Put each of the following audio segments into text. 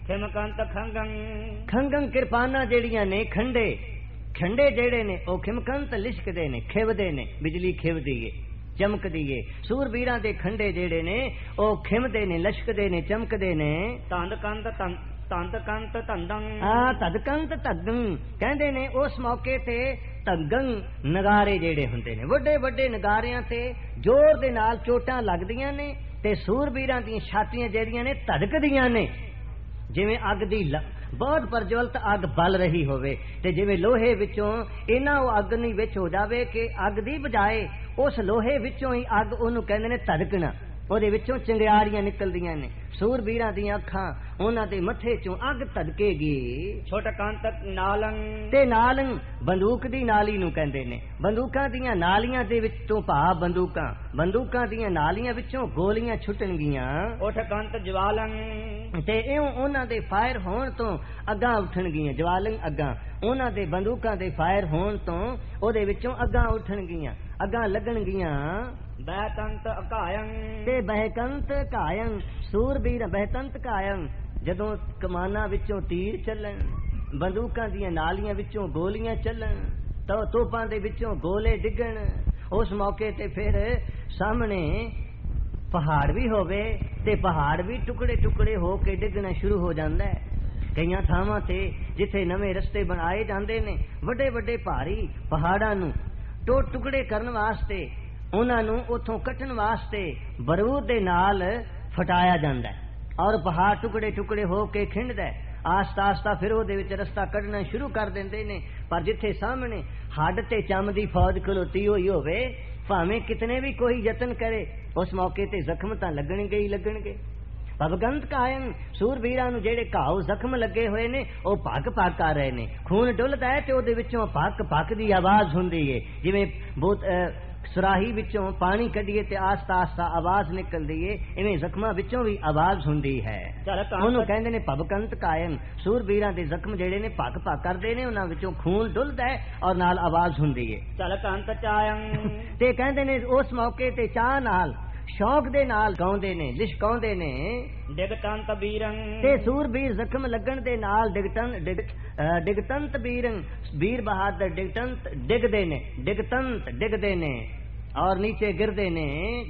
खिमकंत खंगं खंगं किरपाना जेड़ियां ने खंडे खंडे जेड़े ने ओ खिमकंत लिशकदे ने खिवदे ने बिजली खिवदी है चमकदी है सूरबीरां दे खंडे जेड़े ने ओ खिमदे ने लशकदे ने चमकदे ने तंद कंत तंद कंत तंदं तदकंत तदं कहंदे ने उस मौके ते तगं नगारे जेड़े हुंदे ने वड्डे वड्डे नगारियां ते जोर दे नाल चोटां लगदियां ने ते सूरबीरां दी छातियां जेड़ियां ने धड़कदियां ने जिवें अग दी बहुत प्रज्वलित अग बल रही होवे ते जिवें लोहे विचों इना ओ अग नहीं विच हो जावे कि अग दी बजाए उस लोहे विचों ही अग ओनू कहंदे ने धड़कना ਉਹਦੇ ਵਿੱਚੋਂ ਚਿੰਗਾਰੀਆਂ ਨਿਕਲਦੀਆਂ ਨੇ ਸੂਰਬੀਰਾਂ ਦੀਆਂ ਅੱਖਾਂ ਉਹਨਾਂ ਦੇ ਮੱਥੇ ਚੋਂ ਅੱਗ ਧੜਕੇਗੀ ਛੋਟਕੰਤ ਨਾਲੰ ਤੇ ਨਾਲੰ ਬੰਦੂਕ ਦੀ ਨਾਲੀ ਨੂੰ ਕਹਿੰਦੇ ਨੇ ਬੰਦੂਕਾਂ ਦੀਆਂ ਨਾਲੀਆਂ ਦੇ ਵਿੱਚ ਤੋਂ ਭਾਵ ਬੰਦੂਕਾਂ ਦੀਆਂ ਨਾਲੀਆਂ ਵਿੱਚੋਂ ਗੋਲੀਆਂ ਛੁੱਟਣਗੀਆਂ ਉਠਕੰਤ ਜਵਾਲੰ ਤੇ ਇਉਂ ਉਹਨਾਂ ਦੇ ਫਾਇਰ ਹੋਣ ਤੋਂ ਅੱਗਾਂ ਉੱਠਣਗੀਆਂ ਜਵਾਲੰ ਅੱਗਾਂ ਉਹਨਾਂ ਦੇ ਬੰਦੂਕਾਂ ਦੇ ਫਾਇਰ ਹੋਣ ਤੋਂ ਉਹਦੇ ਵਿੱਚੋਂ ਅੱਗਾਂ ਉੱਠਣਗੀਆਂ ਅੱਗਾਂ ਲੱਗਣਗੀਆਂ ਬਹਿਤੰਤ ਕਾਇੰ ਤੇ ਬਹਿਕੰਤ ਕਾਇੰ ਸੂਰਬੀਰ ਬਹਿਤੰਤ ਕਾਇੰ ਜਦੋਂ ਕਮਾਨਾਂ ਵਿੱਚੋਂ ਤੀਰ ਚੱਲਣ ਬੰਦੂਕਾਂ ਦੀਆਂ ਨਾਲੀਆਂ ਵਿੱਚੋਂ ਗੋਲੀਆਂ ਚੱਲਣ ਤਾਂ ਤੋਪਾਂ ਦੇ ਵਿੱਚੋਂ ਗੋਲੇ ਡਿੱਗਣ ਉਸ ਮੌਕੇ ਤੇ ਫਿਰ ਸਾਹਮਣੇ ਪਹਾੜ ਵੀ ਹੋਵੇ ਤੇ ਪਹਾੜ ਵੀ ਟੁਕੜੇ ਟੁਕੜੇ ਹੋ ਕੇ ਡਿੱਗਣਾ ਸ਼ੁਰੂ ਹੋ ਜਾਂਦਾ ਹੈ ਕਈਆਂ ਥਾਵਾਂ ਤੇ ਜਿੱਥੇ ਨਵੇਂ ਰਸਤੇ ਬਣਾਏ ਜਾਂਦੇ ਨੇ ਵੱਡੇ ਵੱਡੇ ਭਾਰੀ ਪਹਾੜਾਂ ਨੂੰ ਟੁਕੜੇ ਕਰਨ ਵਾਸਤੇ ਉਹਨਾਂ ਨੂੰ ਉਥੋਂ ਕੱਟਣ ਵਾਸਤੇ ਬਰੂਦ ਦੇ ਨਾਲ ਫਟਾਇਆ ਜਾਂਦਾ ਔਰ ਪਹਾੜ ਟੁਕੜੇ ਟੁਕੜੇ ਹੋ ਕੇ ਖਿੰਡਦਾ ਆਸਤਾ ਆਸਤਾ ਫਿਰ ਉਹਦੇ ਵਿੱਚ ਰਸਤਾ ਕੱਢਣਾ ਸ਼ੁਰੂ ਕਰ ਦਿੰਦੇ ਨੇ ਪਰ ਜਿੱਥੇ ਸਾਹਮਣੇ ਹੱਡ ਤੇ ਚੰਮ ਦੀ ਫੌਜ ਖਲੋਤੀ ਹੋਈ ਹੋਵੇ ਭਾਵੇਂ ਕਿਤਨੇ ਵੀ ਕੋਈ ਯਤਨ ਕਰੇ ਉਸ ਮੌਕੇ ਤੇ ਜ਼ਖਮ ਤਾਂ ਲੱਗਣਗੇ ਹੀ ਲੱਗਣਗੇ ਭਗਵੰਤ ਕਾਇਨ ਸੂਰਬੀਰਾਂ ਨੂੰ ਜਿਹੜੇ ਘਾਉ ਜ਼ਖਮ ਲੱਗੇ ਹੋਏ ਨੇ ਉਹ ਭੱਕ ਭੱਕ ਕਰ ਰਹੇ ਨੇ ਖੂਨ ਡੁੱਲਦਾ ਹੈ ਤੇ ਉਹਦੇ ਵਿੱਚੋਂ ਭੱਕ ਭੱਕ ਦੀ ਆਵਾਜ਼ ਹੁੰਦੀ ਹੈ ਜਿਵੇਂ ਬਹੁਤ ਸੁਰਾਹੀ ਵਿੱਚੋਂ ਪਾਣੀ ਕੱਢੀਏ ਤੇ ਆਸਤਾ ਆਸਤਾ ਆਵਾਜ਼ ਨਿਕਲਦੀ ਏ ਇਵੇਂ ਜ਼ਖਮਾਂ ਵਿੱਚੋਂ ਵੀ ਆਵਾਜ਼ ਹੁੰਦੀ ਹੈ ਉਹਨੂੰ ਕਹਿੰਦੇ ਨੇ ਭਵਕੰਤ ਕਾਇਨ ਸੂਰਬੀਰਾਂ ਦੇ ਜ਼ਖਮ ਜਿਹੜੇ ਨੇ ਭੱਕ ਭੱਕ ਕਰਦੇ ਨੇ ਉਹਨਾਂ ਵਿੱਚੋਂ ਖੂਨ ਡੁੱਲਦਾ ਹੈ ਔਰ ਨਾਲ ਆਵਾਜ਼ ਹੁੰਦੀ ਏ ਚਲਕੰਤ ਚਾਯੰ ਤੇ ਕਹਿੰਦੇ ਨੇ ਉਸ ਮੌਕੇ ਤੇ ਚਾਹ ਨਾਲ ਸ਼ੌਕ ਦੇ ਨਾਲ ਗਾਉਂਦੇ ਨੇ ਲਿਸ਼ਕਾਉਂਦੇ ਨੇ ਡਿਗਤੰਤ ਬੀਰੰ ਤੇ ਸੂਰਬੀਰ ਜ਼ਖਮ ਲੱਗਣ ਦੇ ਨਾਲ ਡਿਗਤੰਤ ਬੀਰੰ ਵੀਰ ਬਹਾਦਰ ਡਿਗਦੇ ਨੇ ਔਰ ਨੀਚੇ ਗਿਰਦੇ ਨੇ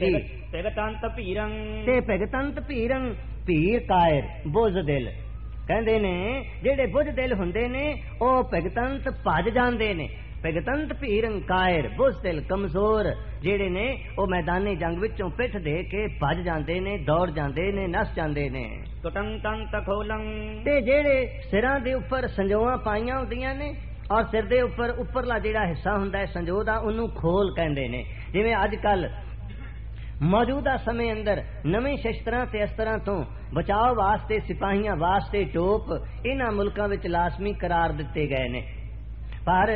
ਭਗਤੰਤ ਭੀਰੰ ਤੇ ਭਗਤੰਤ ਭੀਰੰ ਭੀਰ ਕਾਇਰ ਬੁੱਝਦਿਲ ਕਹਿੰਦੇ ਨੇ ਜਿਹੜੇ ਬੁੱਝਦਿਲ ਹੁੰਦੇ ਨੇ ਉਹ ਭਗਤੰਤ ਭੱਜ ਜਾਂਦੇ ਨੇ ਭਗਤੰਤ ਭੀਰੰ ਕਾਇਰ ਬੁੱਝਦਿਲ ਕਮਜ਼ੋਰ ਜਿਹੜੇ ਨੇ ਉਹ ਮੈਦਾਨੀ ਜੰਗ ਵਿੱਚੋਂ ਪਿੱਠ ਦੇ ਕੇ ਭੱਜ ਜਾਂਦੇ ਨੇ ਦੌੜ ਜਾਂਦੇ ਨੇ ਨਸ ਜਾਂਦੇ ਨੇ ਟੁਟੰਤੰਤ ਖੋਲੰ ਤੇ ਜਿਹੜੇ ਸਿਰਾਂ ਦੇ ਉੱਪਰ ਸੰਜੋਆਂ ਪਾਈਆਂ ਹੁੰਦੀਆਂ ਨੇ ਔਰ ਸਿਰ ਦੇ ਉੱਪਰ ਉੱਪਰਲਾ ਜਿਹੜਾ ਹਿੱਸਾ ਹੁੰਦਾ ਹੈ ਸੰਜੋ ਦਾ ਉਹਨੂੰ ਖੋਲ ਕਹਿੰਦੇ ਨੇ ਜਿਵੇਂ ਅੱਜ ਕੱਲ ਮੌਜੂਦਾ ਸਮੇਂ ਅੰਦਰ ਨਵੇਂ ਸ਼ਸਤਰਾਂ ਤੇ ਅਸਤਰਾਂ ਤੋਂ ਬਚਾਅ ਵਾਸਤੇ ਸਿਪਾਹੀਆਂ ਵਾਸਤੇ ਟੋਪ ਇਹਨਾਂ ਮੁਲਕਾਂ ਵਿੱਚ ਲਾਜ਼ਮੀ ਕਰਾਰ ਦਿੱਤੇ ਗਏ ਨੇ ਪਰ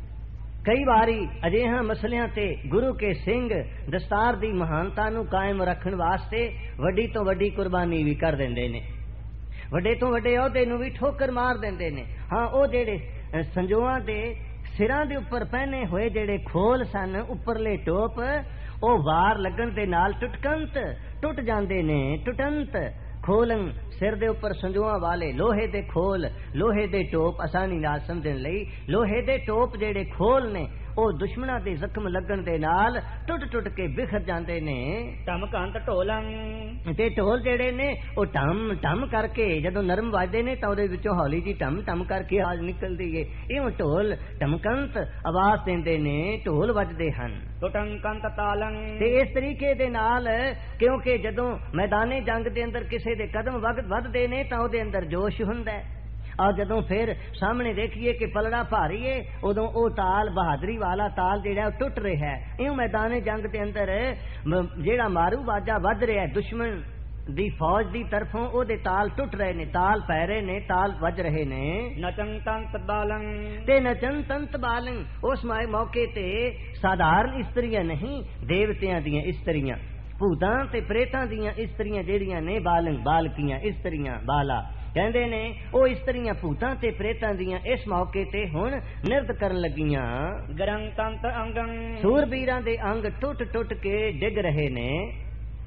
ਕਈ ਵਾਰੀ ਅਜਿਹਾਂ ਮਸਲਿਆਂ ਤੇ ਗੁਰੂ ਕੇ ਸਿੰਘ ਦਸਤਾਰ ਦੀ ਮਹਾਨਤਾ ਨੂੰ ਕਾਇਮ ਰੱਖਣ ਵਾਸਤੇ ਵੱਡੀ ਤੋਂ ਵੱਡੀ ਕੁਰਬਾਨੀ ਵੀ ਕਰ ਦਿੰਦੇ ਨੇ ਵੱਡੇ ਤੋਂ ਵੱਡੇ ਅਹੁਦੇ ਨੂੰ ਵੀ ਠੋਕਰ ਮਾਰ ਦਿੰਦੇ ਨੇ ਹਾਂ ਉਹ ਜਿਹੜੇ ਸੰਜੋਆਂ ਦੇ ਸਿਰਾਂ ਦੇ ਉੱਪਰ ਪਹਿਨੇ ਹੋਏ ਜਿਹੜੇ ਖੋਲ ਸਨ ਉੱਪਰਲੇ ਟੋਪ ਉਹ ਵਾਰ ਲੱਗਣ ਦੇ ਨਾਲ ਟੁੱਟ ਜਾਂਦੇ ਨੇ ਟੁਟੰਤ ਖੋਲੰ ਸਿਰ ਦੇ ਉੱਪਰ ਸੰਜੋਆਂ ਵਾਲੇ ਲੋਹੇ ਦੇ ਖੋਲ ਲੋਹੇ ਦੇ ਟੋਪ ਆਸਾਨੀ ਨਾਲ ਸਮਝਣ ਲਈ ਲੋਹੇ ਦੇ ਟੋਪ ਜਿਹੜੇ ਖੋਲ ਨੇ ਉਹ ਦੁਸ਼ਮਣਾਂ ਦੇ ਜ਼ਖਮ ਲੱਗਣ ਦੇ ਨਾਲ ਟੁੱਟ ਕੇ ਬਿਖਰ ਜਾਂਦੇ ਨੇ ਧਮਕੰਤ ਢੋਲੰ ਤੇ ਢੋਲ ਜਿਹੜੇ ਨੇ ਉਹ ਟਮ ਕਰਕੇ ਜਦੋਂ ਨਰਮ ਵੱਜਦੇ ਨੇ ਤਾਂ ਉਹਦੇ ਵਿੱਚੋਂ ਹੌਲੀ ਜੀ ਟਮ ਕਰਕੇ ਆਵਾਜ਼ ਨਿਕਲਦੀ ਏ ਇਉਂ ਢੋਲ ਧਮਕੰਤ ਆਵਾਜ਼ ਦਿੰਦੇ ਨੇ ਢੋਲ ਵੱਜਦੇ ਹਨ ਟੁਟੰਕੰਤ ਤਾਲੰ ਤੇ ਇਸ ਤਰੀਕੇ ਦੇ ਨਾਲ ਕਿਉਂਕਿ ਜਦੋਂ ਮੈਦਾਨੇ ਜੰਗ ਦੇ ਅੰਦਰ ਕਿਸੇ ਦੇ ਕਦਮ ਵੱਧਦੇ ਨੇ ਤਾਂ ਉਹਦੇ ਅੰਦਰ ਜੋਸ਼ ਹੁੰਦਾ ਹੈ ਔਰ ਜਦੋਂ ਫਿਰ ਸਾਹਮਣੇ ਦੇਖੀਏ ਕਿ ਪਲੜਾ ਭਾਰੀ ਏ ਉਦੋਂ ਉਹ ਤਾਲ ਬਹਾਦਰੀ ਵਾਲਾ ਤਾਲ ਜਿਹੜਾ ਉਹ ਟੁੱਟ ਰਿਹਾ ਹੈ ਇਉਂ ਮੈਦਾਨੇ ਜੰਗ ਦੇ ਅੰਦਰ ਜਿਹੜਾ ਮਾਰੂ ਬਾਜਾ ਵੱਧ ਰਿਹਾ ਦੁਸ਼ਮਣ ਦੀ ਫੌਜ ਦੀ ਤਰਫੋਂ ਉਹਦੇ ਤਾਲ ਟੁੱਟ ਰਹੇ ਨੇ ਤਾਲ ਪੈ ਰਹੇ ਨੇ ਤਾਲ ਵੱਜ ਰਹੇ ਨੇ ਨਚੰਤੰਤ ਬਾਲੰ ਤੇ ਨਚੰਤੰਤ ਬਾਲੰ ਉਸ ਮੌਕੇ ਤੇ ਸਾਧਾਰਨ ਇਸਤਰੀਆਂ ਨਹੀਂ ਦੇਵਤਿਆਂ ਦੀਆਂ ਇਸਤਰੀਆਂ ਭੂਤਾਂ ਤੇ ਪ੍ਰੇਤਾਂ ਦੀਆਂ ਇਸਤਰੀਆਂ ਜਿਹੜੀਆਂ ਨੇ ਬਾਲਕੀਆਂ ਇਸਤਰੀਆਂ ਬਾਲਾ ਕਹਿੰਦੇ ਨੇ ਉਹ ਇਸਤਰੀਆਂ ਭੂਤਾਂ ਤੇ ਪ੍ਰੇਤਾਂ ਦੀਆਂ ਇਸ ਮੌਕੇ ਤੇ ਹੁਣ ਨਿਰਤ ਕਰਨ ਲੱਗੀਆਂ ਗਰੰਤੰਤ ਅੰਗੰ ਸੂਰਬੀਰਾਂ ਦੇ ਅੰਗ ਟੁੱਟ ਕੇ ਡਿੱਗ ਰਹੇ ਨੇ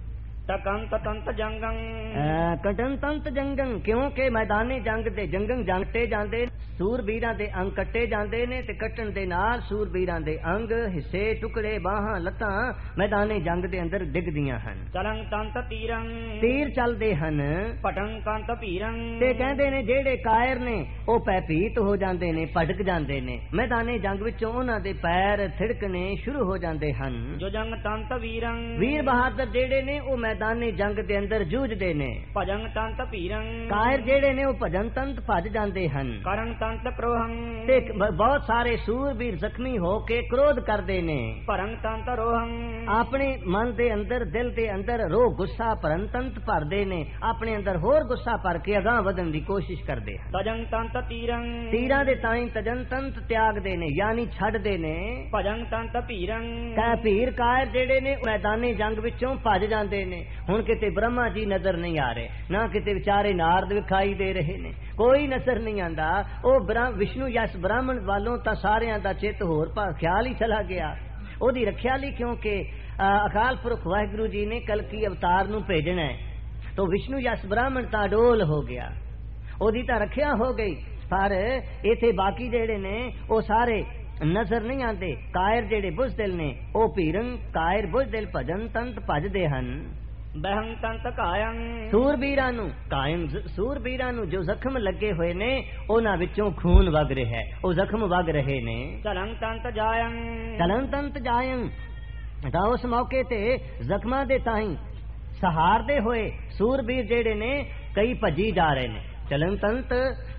ਤਕੰਤ ਤੰਤ ਜੰਗੰ ਕਟਨ ਤੰਤ ਜੰਗੰ ਕਿਉਂਕਿ ਮੈਦਾਨੇ ਜੰਗ ਦੇ ਜੰਗੰ ਜੰਗਤੇ ਜਾਂਦੇ ਸੂਰਬੀਰਾਂ ਦੇ ਅੰਗ ਕੱਟੇ ਜਾਂਦੇ ਨੇ ਤੇ ਕੱਟਣ ਦੇ ਨਾਲ ਸੂਰਬੀਰਾਂ ਦੇ ਅੰਗ ਹਿੱਸੇ ਟੁਕੜੇ ਬਾਹਾਂ ਲੱਤਾਂ ਮੈਦਾਨੇ ਜੰਗ ਦੇ ਅੰਦਰ ਡਿੱਗਦੀਆਂ ਹਨ। ਚਲੰ ਤੰਤ ਤੀਰੰ ਤੀਰ ਚੱਲਦੇ ਹਨ। ਪਟੰ ਕੰਤ ਭੀਰੰ ਤੇ ਕਹਿੰਦੇ ਨੇ ਜਿਹੜੇ ਕਾਇਰ ਨੇ ਉਹ ਭੈਭੀਤ ਹੋ ਜਾਂਦੇ ਨੇ, ਭਟਕ ਜਾਂਦੇ ਨੇ। ਮੈਦਾਨੇ ਜੰਗ ਵਿੱਚੋਂ ਉਹਨਾਂ ਦੇ ਪੈਰ ਥਿੜਕਣੇ ਸ਼ੁਰੂ ਹੋ ਜਾਂਦੇ ਹਨ। ਜੋ ਜੰਗ ਤੰਤ ਵੀਰੰ ਵੀਰ ਬਹਾਦਰ ਜਿਹੜੇ ਨੇ ਉਹ ਮੈਦਾਨੇ ਜੰਗ ਦੇ ਅੰਦਰ ਜੂਝਦੇ ਨੇ। ਭਜੰ ਤੰਤ ਭੀਰੰ ਕਾਇਰ ਜਿਹੜੇ ਨੇ ਉਹ ਭਜਨ ਤੰਤ ਭੱਜ ਜਾਂਦੇ ਹਨ। ਕਰੰ ਤੰਤ ਕ੍ਰੋਹੰ ਤੇ ਬਹੁਤ ਸਾਰੇ ਸੂਰਬੀਰ ਜ਼ਖਮੀ ਹੋ ਕੇ ਕ੍ਰੋਧ ਕਰਦੇ ਨੇ। ਭਰੰ ਤੰਤ ਰੋਹੰ ਆਪਣੇ ਮਨ ਦੇ ਅੰਦਰ ਦਿਲ ਦੇ ਅੰਦਰ ਰੋਹ ਗੁੱਸਾ ਭਰਨ ਤੰਤ ਭਰਦੇ ਨੇ। ਆਪਣੇ ਅੰਦਰ ਹੋਰ ਗੁੱਸਾ ਭਰ ਕੇ ਅਗਾਂਹ ਵਧਣ ਦੀ ਕੋਸ਼ਿਸ਼ ਕਰਦੇ ਹਨ। ਤਜੰ ਤੰਤ ਤੀਰੰ ਤੀਰਾਂ ਦੇ ਤਾਈਂ ਤਜਨ ਤੰਤ ਤਿਆਗਦੇ ਨੇ ਯਾਨੀ ਛੱਡਦੇ ਨੇ। ਭਜੰ ਤੰਤ ਭੀਰੰ ਕਹ ਭੀਰ ਕਾਇਰ ਜਿਹੜੇ ਨੇ ਮੈਦਾਨੇ ਜੰਗ ਵਿੱਚੋਂ ਭੱਜ ਜਾਂਦੇ ਨੇ। ਹੁਣ ਕਿਤੇ ਬ੍ਰਹਮਾ ਜੀ ਨਜ਼ਰ ਨਹੀਂ ਆ ਰਹੇ, ਨਾ ਕਿਤੇ ਵਿਚਾਰੇ ਨਾਰਦ ਵਿਖਾਈ ਦੇ ਰਹੇ ਨੇ, ਕੋਈ ਨਜ਼ਰ ਨਹੀਂ ਆਂਦਾ। ਉਹ ਵਿਸ਼ਨੂੰ ਯਸ ਬ੍ਰਾਹਮਣ ਵਾਲੋਂ ਤਾਂ ਸਾਰਿਆਂ ਦਾ ਚਿੱਤ ਹੋਰ ਖਿਆਲ ਹੀ ਚਲਾ ਗਿਆ ਉਹਦੀ ਰੱਖਿਆ ਲਈ, ਕਿਉਂਕਿ ਅਕਾਲ ਪੁਰਖ ਵਾਹਿਗੁਰੂ ਜੀ ਨੇ ਕਲਕੀ ਅਵਤਾਰ ਨੂੰ ਭੇਜਣਾ ਹੈ। ਤਾਂ ਵਿਸ਼ਨੂੰ ਯਸ ਬ੍ਰਾਹਮਣ ਤਾਂ ਡੋਲ ਹੋ ਗਿਆ, ਉਹਦੀ ਤਾਂ ਰੱਖਿਆ ਹੋ ਗਈ। ਪਰ ਇਥੇ ਬਾਕੀ ਜਿਹੜੇ ਨੇ ਉਹ ਸਾਰੇ ਨਜ਼ਰ ਨਹੀਂ ਆਂਦੇ। ਕਾਇਰ ਜਿਹੜੇ ਬੁਜ਼ਦਿਲ ਨੇ ਉਹ ਭੀਰੰ ਕਾਇਰ ਬੁਜ਼ਦਿਲ ਭਜਨ ਤੰਤ ਭਜਦੇ ਹਨ। ਬਹੰ ਤੰਤ ਕਾਇੰ ਸੂਰਬੀਰਾਂ ਨੂੰ ਕਾਇਮ ਸੂਰਬੀਰਾਂ ਨੂੰ ਜੋ ਜ਼ਖਮ ਲੱਗੇ ਹੋਏ ਨੇ ਉਹਨਾਂ ਵਿੱਚੋਂ ਖੂਨ ਵਗ ਰਿਹਾ ਹੈ, ਉਹ ਜ਼ਖਮ ਵਗ ਰਹੇ ਨੇ। ਚਲੰ ਤੰਤ ਜਾਇੰ ਚਲਨ ਤੰਤ ਜਾਇੰ ਤਾਂ ਉਸ ਮੌਕੇ ਤੇ ਜ਼ਖਮਾਂ ਦੇ ਤਾਈਂ ਸਹਾਰਦੇ ਹੋਏ ਸੂਰਬੀਰ ਜਿਹੜੇ ਨੇ ਕਈ ਭੱਜੀ ਜਾ ਰਹੇ ਨੇ। ਚਲਨ ਤੰਤ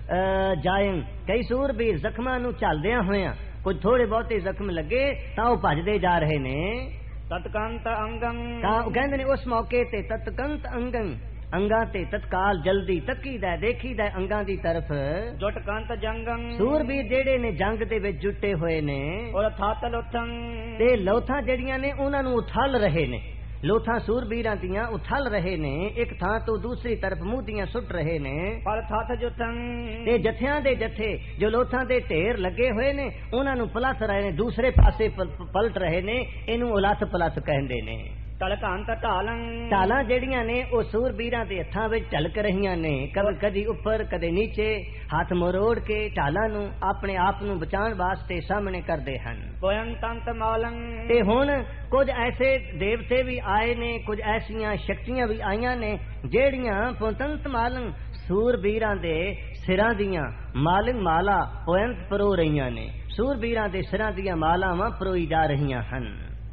ਜਾਇੰ ਕਈ ਸੂਰਬੀਰ ਜ਼ਖਮਾਂ ਨੂੰ ਝੱਲਦਿਆਂ ਹੋਇਆਂ ਕੁਝ ਥੋੜੇ ਬਹੁਤੇ ਜ਼ਖਮ ਲੱਗੇ ਤਾਂ ਉਹ ਭੱਜਦੇ ਜਾ ਰਹੇ ਨੇ। ਤਤਕੰਤ ਅੰਗੰ ਤਾਂ ਉਹ ਕਹਿੰਦੇ ਨੇ ਉਸ ਮੌਕੇ ਤੇ ਤਤਕੰਤ ਅੰਗੰ ਅੰਗਾਂ ਤੇ ਤਤਕਾਲ ਜਲਦੀ ਤੱਕੀਦਾ ਦੇਖੀਦਾ ਅੰਗਾਂ ਦੀ ਤਰਫ। ਜੁਟਕੰਤ ਜੰਗੰ ਸੂਰਬੀਰ ਜਿਹੜੇ ਨੇ ਜੰਗ ਦੇ ਵਿੱਚ ਜੁਟੇ ਹੋਏ ਨੇ ਔਰ ਥਾਤ ਲੋਥੰ ਤੇ ਲੋਥਾਂ ਜਿਹੜੀਆਂ ਨੇ ਉਹਨਾਂ ਨੂੰ ਉਥਲ ਰਹੇ ਨੇ। ਲੋਥਾਂ ਸੂਰਬੀਰਾਂ ਦੀਆਂ ਉਥਲ ਰਹੇ ਨੇ, ਇੱਕ ਥਾਂ ਤੋਂ ਦੂਸਰੀ ਤਰਫ ਮੂੰਹਦੀਆਂ ਸੁੱਟ ਰਹੇ ਨੇ। ਪਰ ਥਾਤ ਜੁਟੰ ਤੇ ਜਥਿਆਂ ਦੇ ਜਥੇ ਜੋ ਲੋਥਾਂ ਦੇ ਢੇਰ ਲੱਗੇ ਹੋਏ ਨੇ ਉਹਨਾਂ ਨੂੰ ਪਲਟ ਰਹੇ ਨੇ, ਦੂਸਰੇ ਪਾਸੇ ਪਲਟ ਰਹੇ ਨੇ। ਇਹਨੂੰ ਉਲੱਥ ਪਲੱਥ ਕਹਿੰਦੇ ਨੇ। ਤਲਕੰਤ ਢਾਲੰ ਢਾਲਾਂ ਜਿਹੜੀਆਂ ਨੇ ਉਹ ਸੂਰਬੀਰਾਂ ਦੇ ਹੱਥਾਂ ਵਿੱਚ ਝਲਕ ਰਹੀਆਂ ਨੇ, ਕਦੀ ਉੱਪਰ ਕਦੇ ਨੀਚੇ, ਹੱਥ ਮਰੋੜ ਕੇ ਢਾਲਾਂ ਨੂੰ ਆਪਣੇ ਆਪ ਨੂੰ ਬਚਾਉਣ ਵਾਸਤੇ ਸਾਹਮਣੇ ਕਰਦੇ ਹਨ। ਕੋਯੰ ਤੰਤ ਮਾਲੰ ਤੇ ਹੁਣ ਕੁਝ ਐਸੇ ਦੇਵਤੇ ਵੀ ਆਏ ਨੇ, ਕੁਝ ਐਸੀਆਂ ਸ਼ਕਤੀਆਂ ਵੀ ਆਈਆਂ ਨੇ ਜਿਹੜੀਆਂ ਪੁੰਤੰਤ ਮਾਲੰ ਸੂਰਬੀਰਾਂ ਦੇ ਸਿਰਾਂ ਦੀਆਂ ਮਾਲੰ ਮਾਲਾ ਪੁੰਤ ਪਰੋ ਰਹੀਆਂ ਨੇ। ਸੂਰਬੀਰਾਂ ਦੇ ਸਿਰਾਂ ਦੀਆਂ ਮਾਲਾਵਾਂ ਪਰੋਈ ਜਾ ਰਹੀਆਂ ਹਨ।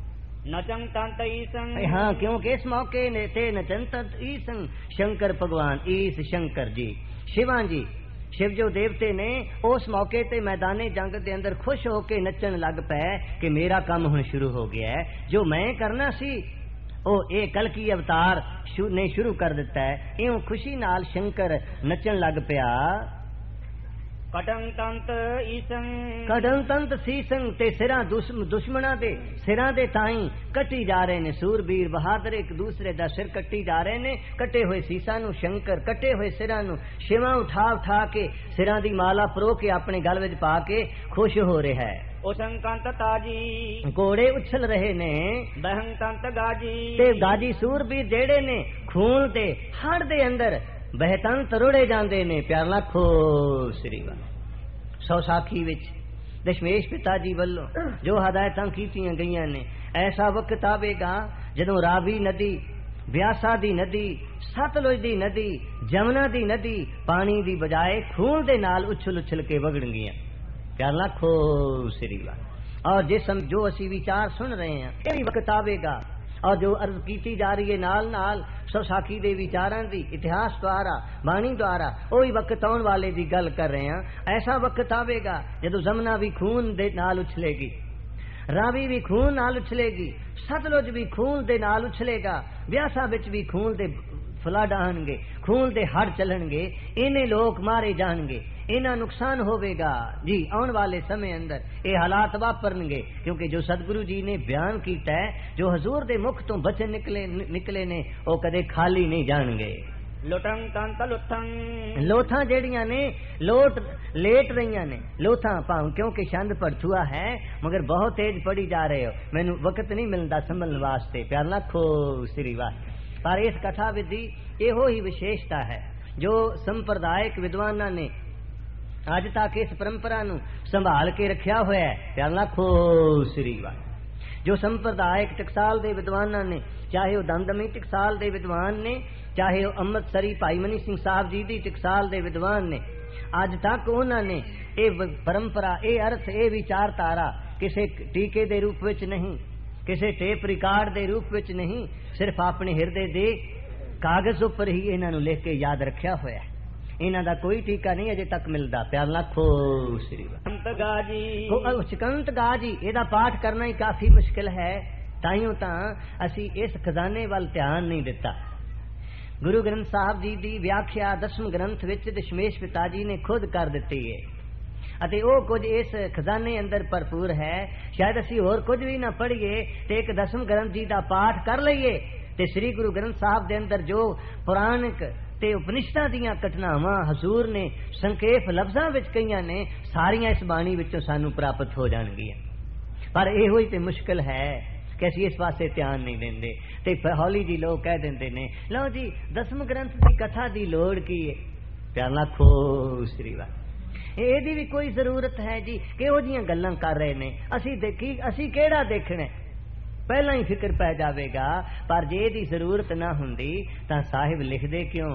ਨਚੰ ਤੰਤ ਈਸੰ हाँ क्योंकि इस मौके ने थे नचन तंत ईसं शंकर भगवान ईस शंकर जी शिवा जी शिव जो देवते ने उस मौके ते मैदाने जंग दे अंदर खुश होके नचन लग पे कि मेरा काम हुण शुरू हो गया है, जो मैं करना सी ओ ये कलकी अवतार ने शुरू कर दिता है। इउं खुशी नाल शंकर नचन लग पिया। ਕਟੰ ਤੰਤ ਈਸੰ ਕਟੰ ਤੰਤ ਸੀਸੰ ਤੇ ਸਿਰਾਂ ਦੁਸ਼ਮਣਾਂ ਦੇ ਸਿਰਾਂ ਦੇ ਤਾਈਂ ਕੱਟੀ ਜਾ ਰਹੇ ਨੇ। ਸੂਰਬੀਰ ਬਹਾਦਰ ਇੱਕ ਦੂਸਰੇ ਦਾ ਸਿਰ ਕੱਟੀ ਜਾ ਰਹੇ ਨੇ। ਕੱਟੇ ਹੋਏ ਸੀਸਾਂ ਨੂੰ ਸ਼ੰਕਰ, ਕੱਟੇ ਹੋਏ ਸਿਰਾਂ ਨੂੰ ਸ਼ਿਵਾ ਉਠਾ ਕੇ ਸਿਰਾਂ ਦੀ ਮਾਲਾ ਪਰੋ ਕੇ ਆਪਣੇ ਗਲ ਵਿੱਚ ਪਾ ਕੇ ਖੁਸ਼ ਹੋ ਰਿਹਾ ਹੈ। ਉਸੰ ਕੰਤ ਤਾਜੀ ਘੋੜੇ ਉਛਲ ਰਹੇ ਨੇ। ਬਹੰ ਤੰਤ ਗਾਜੀ ਤੇ ਗਾਜੀ ਸੂਰਬੀਰ ਜਿਹੜੇ ਨੇ ਖੂਨ ਤੇ ਹੜ ਦੇ ਅੰਦਰ ਬਹਿਤੰਤ ਰੁੜੇ ਜਾਂਦੇ ਨੇ। ਪਿਆਰ ਲੱਖੋ ਸ੍ਰੀ ਵਾਹਿਗੁਰੂ। ਸੌਸਾਖੀ ਵਿੱਚ ਦਸ਼ਮੇਸ਼ ਪਿਤਾ ਜੀ ਵੱਲੋਂ ਜੋ ਹਦਾਇਤਾਂ ਕੀਤੀਆਂ ਗਈਆਂ ਨੇ, ਐਸਾ ਵਕਤ ਆਵੇਗਾ ਜਦੋਂ ਰਾਵੀ ਨਦੀ, ਬਿਆਸਾ ਦੀ ਨਦੀ, ਸਤਲੁਜ ਦੀ ਨਦੀ, ਜਮਨਾ ਦੀ ਨਦੀ ਪਾਣੀ ਦੀ ਬਜਾਏ ਖੂਨ ਦੇ ਨਾਲ ਉਛਲ ਕੇ ਵਗਣਗੀਆਂ। ਪਿਆਰ ਲੱਖੋ ਸ੍ਰੀ ਵਾਹਿਗੁਰੂ। और जिस जो असी विचार सुन रहे हैं ये वक्त आवेगा और जो अर्ज की जा रही है नाल नाल सौसाखी दे विचारां दी इतिहास द्वारा बाणी द्वारा वही वक्त आने वाले दी गल कर रहे हैं। ऐसा वक्त आवेगा जदों जमुना भी खून दे नाल उछलेगी, रावी भी खून नाल उछलेगी, सतलुज भी खून दे नाल उछलेगा, ब्यासा विच भी खून दे फलड आणगे, खून दे हड़ चलणगे, इन्हें लोग मारे जाणगे, इन्हें नुकसान होवेगा जी। आने वाले समय अंदर ये हालात वापरनगे क्योंकि जो सतगुरु जी ने बयान किया है, जो हजूर दे मुख तो बचन निकले ने वो कदे खाली नहीं जाणगे। लुटंग तंत लुटंग लोथा जेड़ियां ने लोट लेट रही ने लोथा पाऊं क्योंकि छंद पड़थुआ है मगर बहुत तेज पड़ी जा रहे हो, मैनू वक्त नहीं मिलता संभलने वास्ते। प्यार लाखो श्री वाह। पर इस कथा विधि ਇਹੋ ही विशेषता है जो संप्रदायिक विद्वाना ने अज तक इस परंपरा नूं संभाल के रखिया होया है। प्यार लाखो श्री वाहिगुरू। जो संप्रदायिक टकसाल दे विद्वाना ने, चाहे वह दमदमी टकसाल दे विद्वान ने, चाहे वह अमृतसरी भाई मनी सिंह साहब जी दी टकसाल दे विद्वान ने, अज तक उन्होंने ये परंपरा, ये अर्थ, ये विचारधारा किसी टीके दे रूप विच नहीं, किसी टेप रिकार्ड दे रूप विच नहीं, सिर्फ अपने हिरदे दे कागज उपर ही इन्हों लिख के याद रखा होया है। इन्हां दा कोई टीका नहीं अजे तक मिलता। प्यार लाखो श्री वाहिगुरू। चिकंत गाजी एदा पाठ करना ही काफी मुश्किल है, ताइयों तां असी इस खजाने वाल ध्यान नहीं दिता। गुरु ग्रंथ साहब जी दी व्याख्या 10वें ग्रंथ विच दशमेश पिता जी ने खुद कर दिती है अते ओ कुछ इस खजाने अंदर भरपूर है। शायद असी होर कुछ भी ना पढ़िए ते एक 10वें ग्रंथ जी दा पाठ कर लईए ते श्री गुरु ग्रंथ साहब दे अंदर जो पुराणिक ते उपनिषदां दीयां घटनावां हजूर ने संखेप लफ्जां विच कईयां ने सारियां इस बाणी विचों सानू प्राप्त हो जाणगीआं। पर इहो ही ते मुश्किल है कि असीं इस पासे ध्यान नहीं देंदे ते हौली जी लोग कह देंदे ने लो जी 10वें ग्रंथ दी कथा दी लोड़ की है। प्यार लाखो श्री वाहिगुरू। ਇਹਦੀ भी कोई जरूरत है जी? किहो जिहियां गल्लां कर रहे ने, असीं देखी असीं किहड़ा देखना, पहला ही फिक्र पै जावेगा। पर जे दी जरूरत ना हुंदी तां साहिब लिखदे क्यों?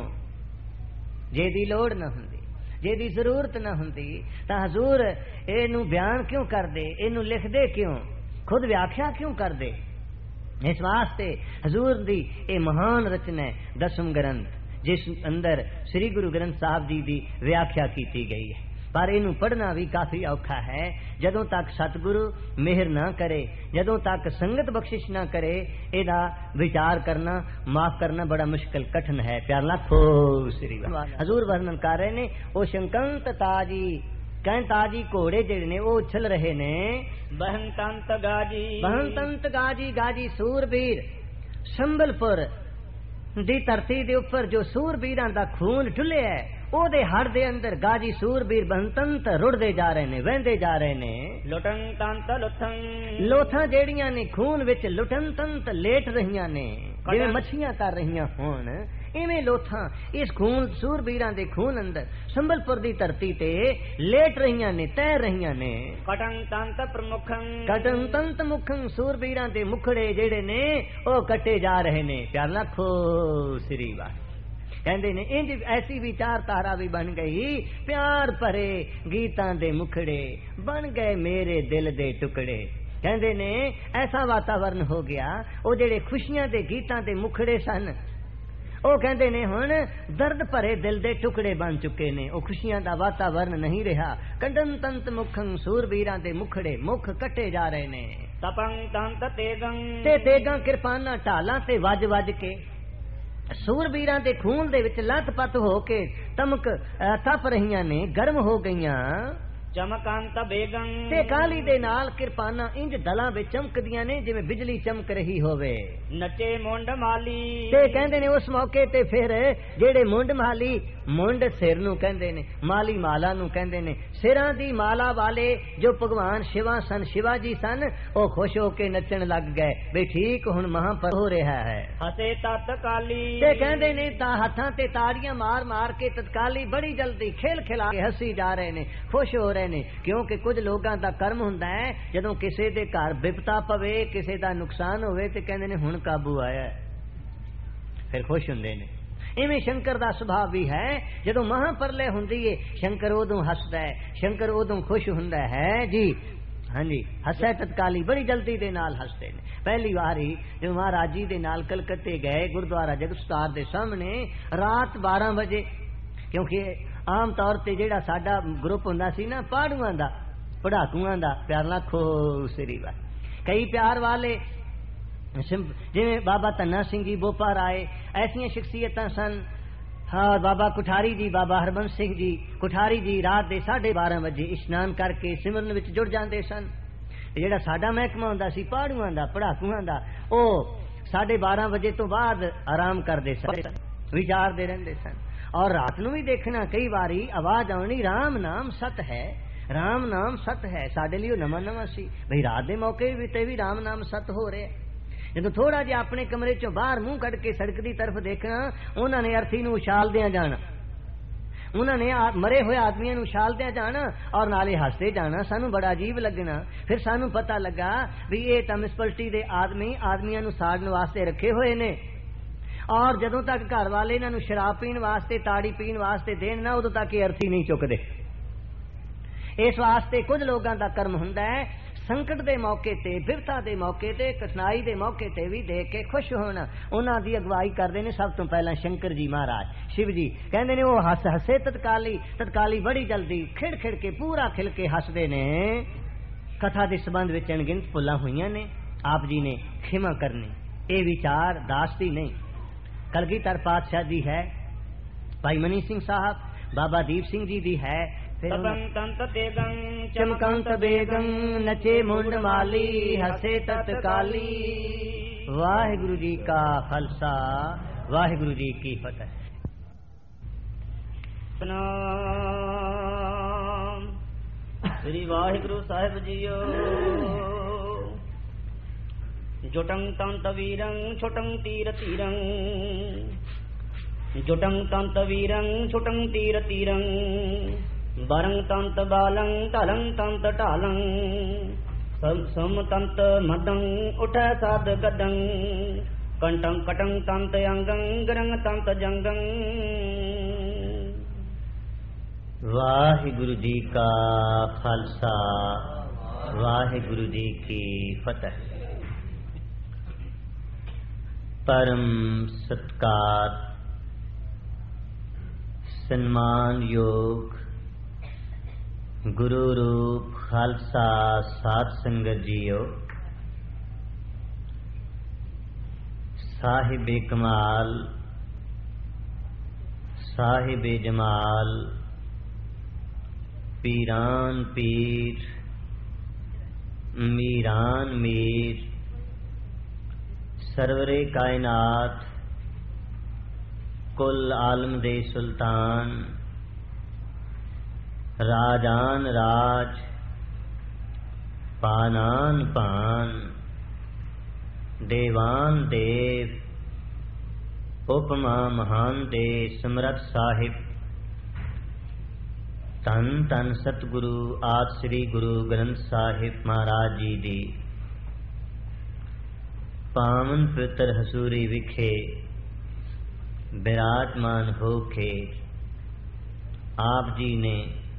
जे दी लोड़ ना हुंदी, जे दी जरूरत ना हुंदी तां हजूर इहनूं बयान क्यों करदे, इहनूं लिखदे क्यों, खुद व्याख्या क्यों करदे? इस वास्ते हजूर दी ये महान रचना है 10वें ग्रंथ, जिस अंदर श्री गुरु ग्रंथ साहब जी दी व्याख्या की गई है। पर इनू पढ़ना भी काफी औखा है। जदों तक सतगुरु मेहर ना करे, जदों तक संगत बख्शिश ना करे, एदा विचार करना, माफ करना बड़ा मुश्किल कठिन है। प्यार लाखो श्री हजूर वर्णन कर रहे ने ओ शंकंत ताजी, कहीं ताजी घोड़े जेड़े ने वो उछल रहे ने। बहंतंत गाजी, बहंतंत गाजी, गाजी सूरबीर संबलपुर दी धरती दे उपर जो सूरबीरां दा खून ढुले है, ओदे हड़ दे अंदर गाजी सूरबीर बहंतंत रुड़दे जा रहे ने, वहंदे जा रहे ने। लुटन तंत लुथन, लोथां जेड़ियां ने खून विच लुटन तंत लेट रहियां ने, जिवें मच्छियां कर रहियां होण, इवें लोथां इस खून सूरबीरां दे खून अंदर संबलपुर दी धरती ते लेट रहियां ने, तैर रहियां ने। कटन तंत प्रमुखन, कटन तंत मुखन, सूरबीरां दे मुखड़े जेड़े ने ओ कटे जा रहे ने। प्यार लाखो श्री वाहिगुरू। कहते ने इंज ऐसी विचारधारा भी बन गई, प्यार भरे गीतां दे मुखड़े बन गए मेरे दिल दे टुकड़े। कहते ने ऐसा वातावरण हो गया, वो जेड़े खुशियां दे गीतां दे मुखड़े सन, वो कहते ने हुण दर्द भरे दिल दे टुकड़े बन चुके ने। वो खुशियां दा वातावरण नहीं रहा। कंडन तंत मुखं, सूरबीरां दे मुखड़े मुख कटे जा रहे ने। तपं तंत तेगं, ते तेगां किरपानां ढालां ते वज वज के सूरबीरां दे खून दे विच लत-पत हो के तमक तप रहियां ने, गर्म हो गईयां। चमकांत बेगं, ते काली दे नाल किरपानां इंज दलां विच चमकदियां ने जिवें बिजली चमक रही होवे। नचे मुंड माली, ते कहंदे ने उस मौके ते फिर जेड़े मुंड माली, मुंड सिर नूं कहंदे ने, माली माला नूं कहंदे ने। सिरां दी माला वाले जो भगवान शिवा सन, शिवाजी सन, ओ खुश हो के नचण लग गए भी ठीक हुण महापर हो रहा है। हसे तत्काली, ते कहंदे ने ता हत्थां ते ताड़ियां मार मार के तत्काली बड़ी जल्दी खेल खिला के हसी जा रहे ने, खुश हो रहे ने। क्योंकि कुछ लोगों का कर्म हुंदा है जदों किसी दे घर विपता पवे, किसी दा नुकसान होवे ते कहंदे ने हुण काबू आया, फिर खुश हुंदे ने। इवें शंकर दा सुभाव भी है, जदों महाप्रलय हुंदी है शंकर उदों हसदा है, शंकर उदों खुश हुंदा है जी। हाँ जी, हसे तत्काली बड़ी जल्दी दे नाल हसते ने। पहली बारी जो महाराज जी दे नाल कलकत्ते गए गुरुद्वारा जगतसतार दे सामने रात 12 बजे, क्योंकि आम तौर ते जेड़ा साडा ग्रुप हुंदा सी ना पाड़ूआं दा, पढ़ाकूआं दा, प्यार लाखो श्री वाहिगुरू। कई प्यार वाले जिवें बाबा धन्ना सिंह जी बोपा राय, ऐसियां शख्सियतां सन। हाँ, बाबा कुठारी जी, बाबा हरबंस सिंह जी कुठारी जी रात दे 12:30 बजे इशनान करके सिमरन विच जुड़ जाते सन। जेड़ा साडा महकमा हुंदा सी पाड़ूआं दा, पढ़ाकूआं दा, ओ 12:30 बजे तो बाद आराम करते सन, विचारते रहंदे सन। और रात नूं भी देखना कई बारी आवाज आनी, राम नाम सत है, राम नाम सत है। साडे लिए नवां नवां सी भई रात दे मौके भी ते भी राम नाम सत हो रहा है। ਜਦੋਂ ਥੋੜਾ ਜਿਹਾ ਆਪਣੇ ਕਮਰੇ ਚੋਂ ਬਾਹਰ ਮੂੰਹ ਕੱਢ ਕੇ ਸੜਕ ਦੀ ਤਰਫ ਦੇਖਣਾ, ਉਹਨਾਂ ਨੇ ਅਰਥੀ ਨੂੰ ਉਛਾਲਦਿਆਂ ਜਾਣਾ, ਉਹਨਾਂ ਨੇ ਮਰੇ ਹੋਏ ਆਦਮੀਆਂ ਨੂੰ ਉਛਾਲਦਿਆਂ ਜਾਣਾ ਔਰ ਨਾਲੇ ਹੱਸਦੇ ਜਾਣਾ। ਸਾਨੂੰ ਬੜਾ ਅਜੀਬ ਲੱਗਣਾ। ਫਿਰ ਸਾਨੂੰ ਪਤਾ ਲੱਗਾ ਵੀ ਇਹ ਤਾਂ ਮਿਊਨਿਸਪੈਲਿਟੀ ਦੇ ਆਦਮੀਆਂ ਨੂੰ ਸਾੜਨ ਵਾਸਤੇ ਰੱਖੇ ਹੋਏ ਨੇ, ਔਰ ਜਦੋਂ ਤੱਕ ਘਰ ਵਾਲੇ ਇਹਨਾਂ ਨੂੰ ਸ਼ਰਾਬ ਪੀਣ ਵਾਸਤੇ, ਤਾੜੀ ਪੀਣ ਵਾਸਤੇ ਦੇਣ ਨਾ, ਉਦੋਂ ਤੱਕ ਇਹ ਅਰਥੀ ਨਹੀਂ ਚੁੱਕਦੇ। ਇਸ ਵਾਸਤੇ ਕੁਝ ਲੋਕਾਂ ਦਾ ਕਰਮ ਹੁੰਦਾ ਹੈ ਸੰਕਟ ਦੇ ਮੌਕੇ ਤੇ, ਬਿਰਥਾ ਦੇ ਮੌਕੇ ਤੇ, ਕਠਿਨਾਈ ਦੇ ਮੌਕੇ ਤੇ ਵੀ ਦੇਖ ਕੇ ਖੁਸ਼ ਹੋਣਾ। ਉਹਨਾਂ ਦੀ ਅਗਵਾਈ ਕਰਦੇ ਨੇ ਸਭ ਤੋਂ ਪਹਿਲਾਂ ਸ਼ੰਕਰ ਜੀ ਮਹਾਰਾਜ, ਸ਼ਿਵ ਜੀ। ਕਹਿੰਦੇ ਨੇ ਉਹ ਹੱਸੇ ਤਤਕਾਲੀ ਬੜੀ ਜਲਦੀ ਖਿੜ ਖਿੜ ਕੇ ਪੂਰਾ ਖਿਲ ਕੇ ਹੱਸਦੇ ਨੇ। ਕਥਾ ਦੇ ਸੰਬੰਧ ਵਿੱਚ ਅਣਗਿਣਤ ਭੁੱਲਾਂ ਹੋਈਆਂ ਨੇ, ਆਪ ਜੀ ਨੇ ਖਿਮਾ ਕਰਨੀ। ਇਹ ਵਿਚਾਰ ਦਾਸ ਦੀ ਨਹੀਂ, ਕਲਗੀਧਰ ਪਾਤਸ਼ਾਹ ਦੀ ਹੈ, ਭਾਈ ਮਨੀ ਸਿੰਘ ਸਾਹਿਬ, ਬਾਬਾ ਦੀਪ ਸਿੰਘ ਜੀ ਦੀ ਹੈ। ਚਮਕੰਤ ਬੇਗੰ ਨਚੇ ਮੁੰਡ ਮਾਲੀ, ਹਸੇ ਤਤਕਾਲੀ। ਵਾਹਿਗੁਰੂ ਜੀ ਕਾ ਖਾਲਸਾ, ਵਾਹਿਗੁਰੂ ਜੀ ਕੀ ਫਤਿਹ। ਸਤਿਨਾਮ ਸ੍ਰੀ ਵਾਹਿਗੁਰੂ ਸਾਹਿਬ ਜੀਓ। ਜੁਟੰ ਤੰਤ ਵੀਰੰ ਛੁਟੰ ਤੀਰ ਤੀਰੰ, ਜੁਟੰ ਤੰਤ ਵੀਰੰ ਛੁਟੰ ਤੀਰ ਤੀਰੰ, ਬਰੰ ਤੰਤ ਬਾਲੰ ਢਲੰ ਤੰਤ ਢਾਲੰ, ਸਮ ਤੰਤ ਮਦੰ ਉਠੈ ਸਾਧ ਗਦੰ, ਕੰਟੰ ਕਟੰ ਤੰਤ ਅੰਗੰ ਗਰੰ ਤੰਤ ਜੰਗੰ। ਵਾਹਿਗੁਰੂ ਜੀ ਕਾ ਖਾਲਸਾ, ਵਾਹਿਗੁਰੂ ਜੀ ਕੀ ਫਤਿਹ। परम सत्कार सम्मान योग गुरु रूप खालसा साध संगत जीओ। साहिबे कमाल साहिबे जमाल पीरान पीर मीरान मीर सरवरे कायनात कुल आलम दे सुल्तान राजान राज पानान पान देवान देव उपमा महान दे समरथ साहिब धन धन सतगुरु आदि श्री गुरु ग्रंथ साहिब महाराज जी दी पावन पवित्र हसूरी विखे विराजमान होके आप जी ने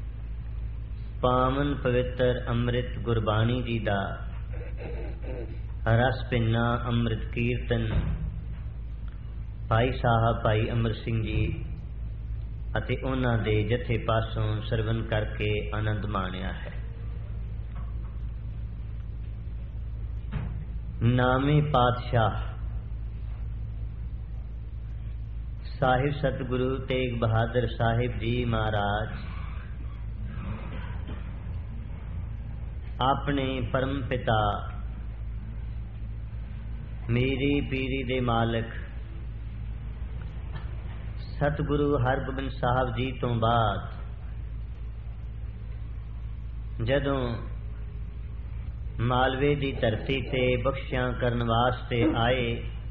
पावन पवित्र अमृत गुरबाणी जी दा रस पिन्ना अमृत कीर्तन भाई साहब भाई अमर सिंह जी अते उन्हां दे जथे पासों सरवण करके आनंद माणिया है। नामे पातशाह साहिब सतगुरु तेग बहादुर साहिब जी महाराज अपने परम पिता मेरी पीरी दे मालिक सतगुरु हरगोबिंद साहब जी तो बाद जदों मालवे दी धरती ते बख्शियां करन वास्ते आए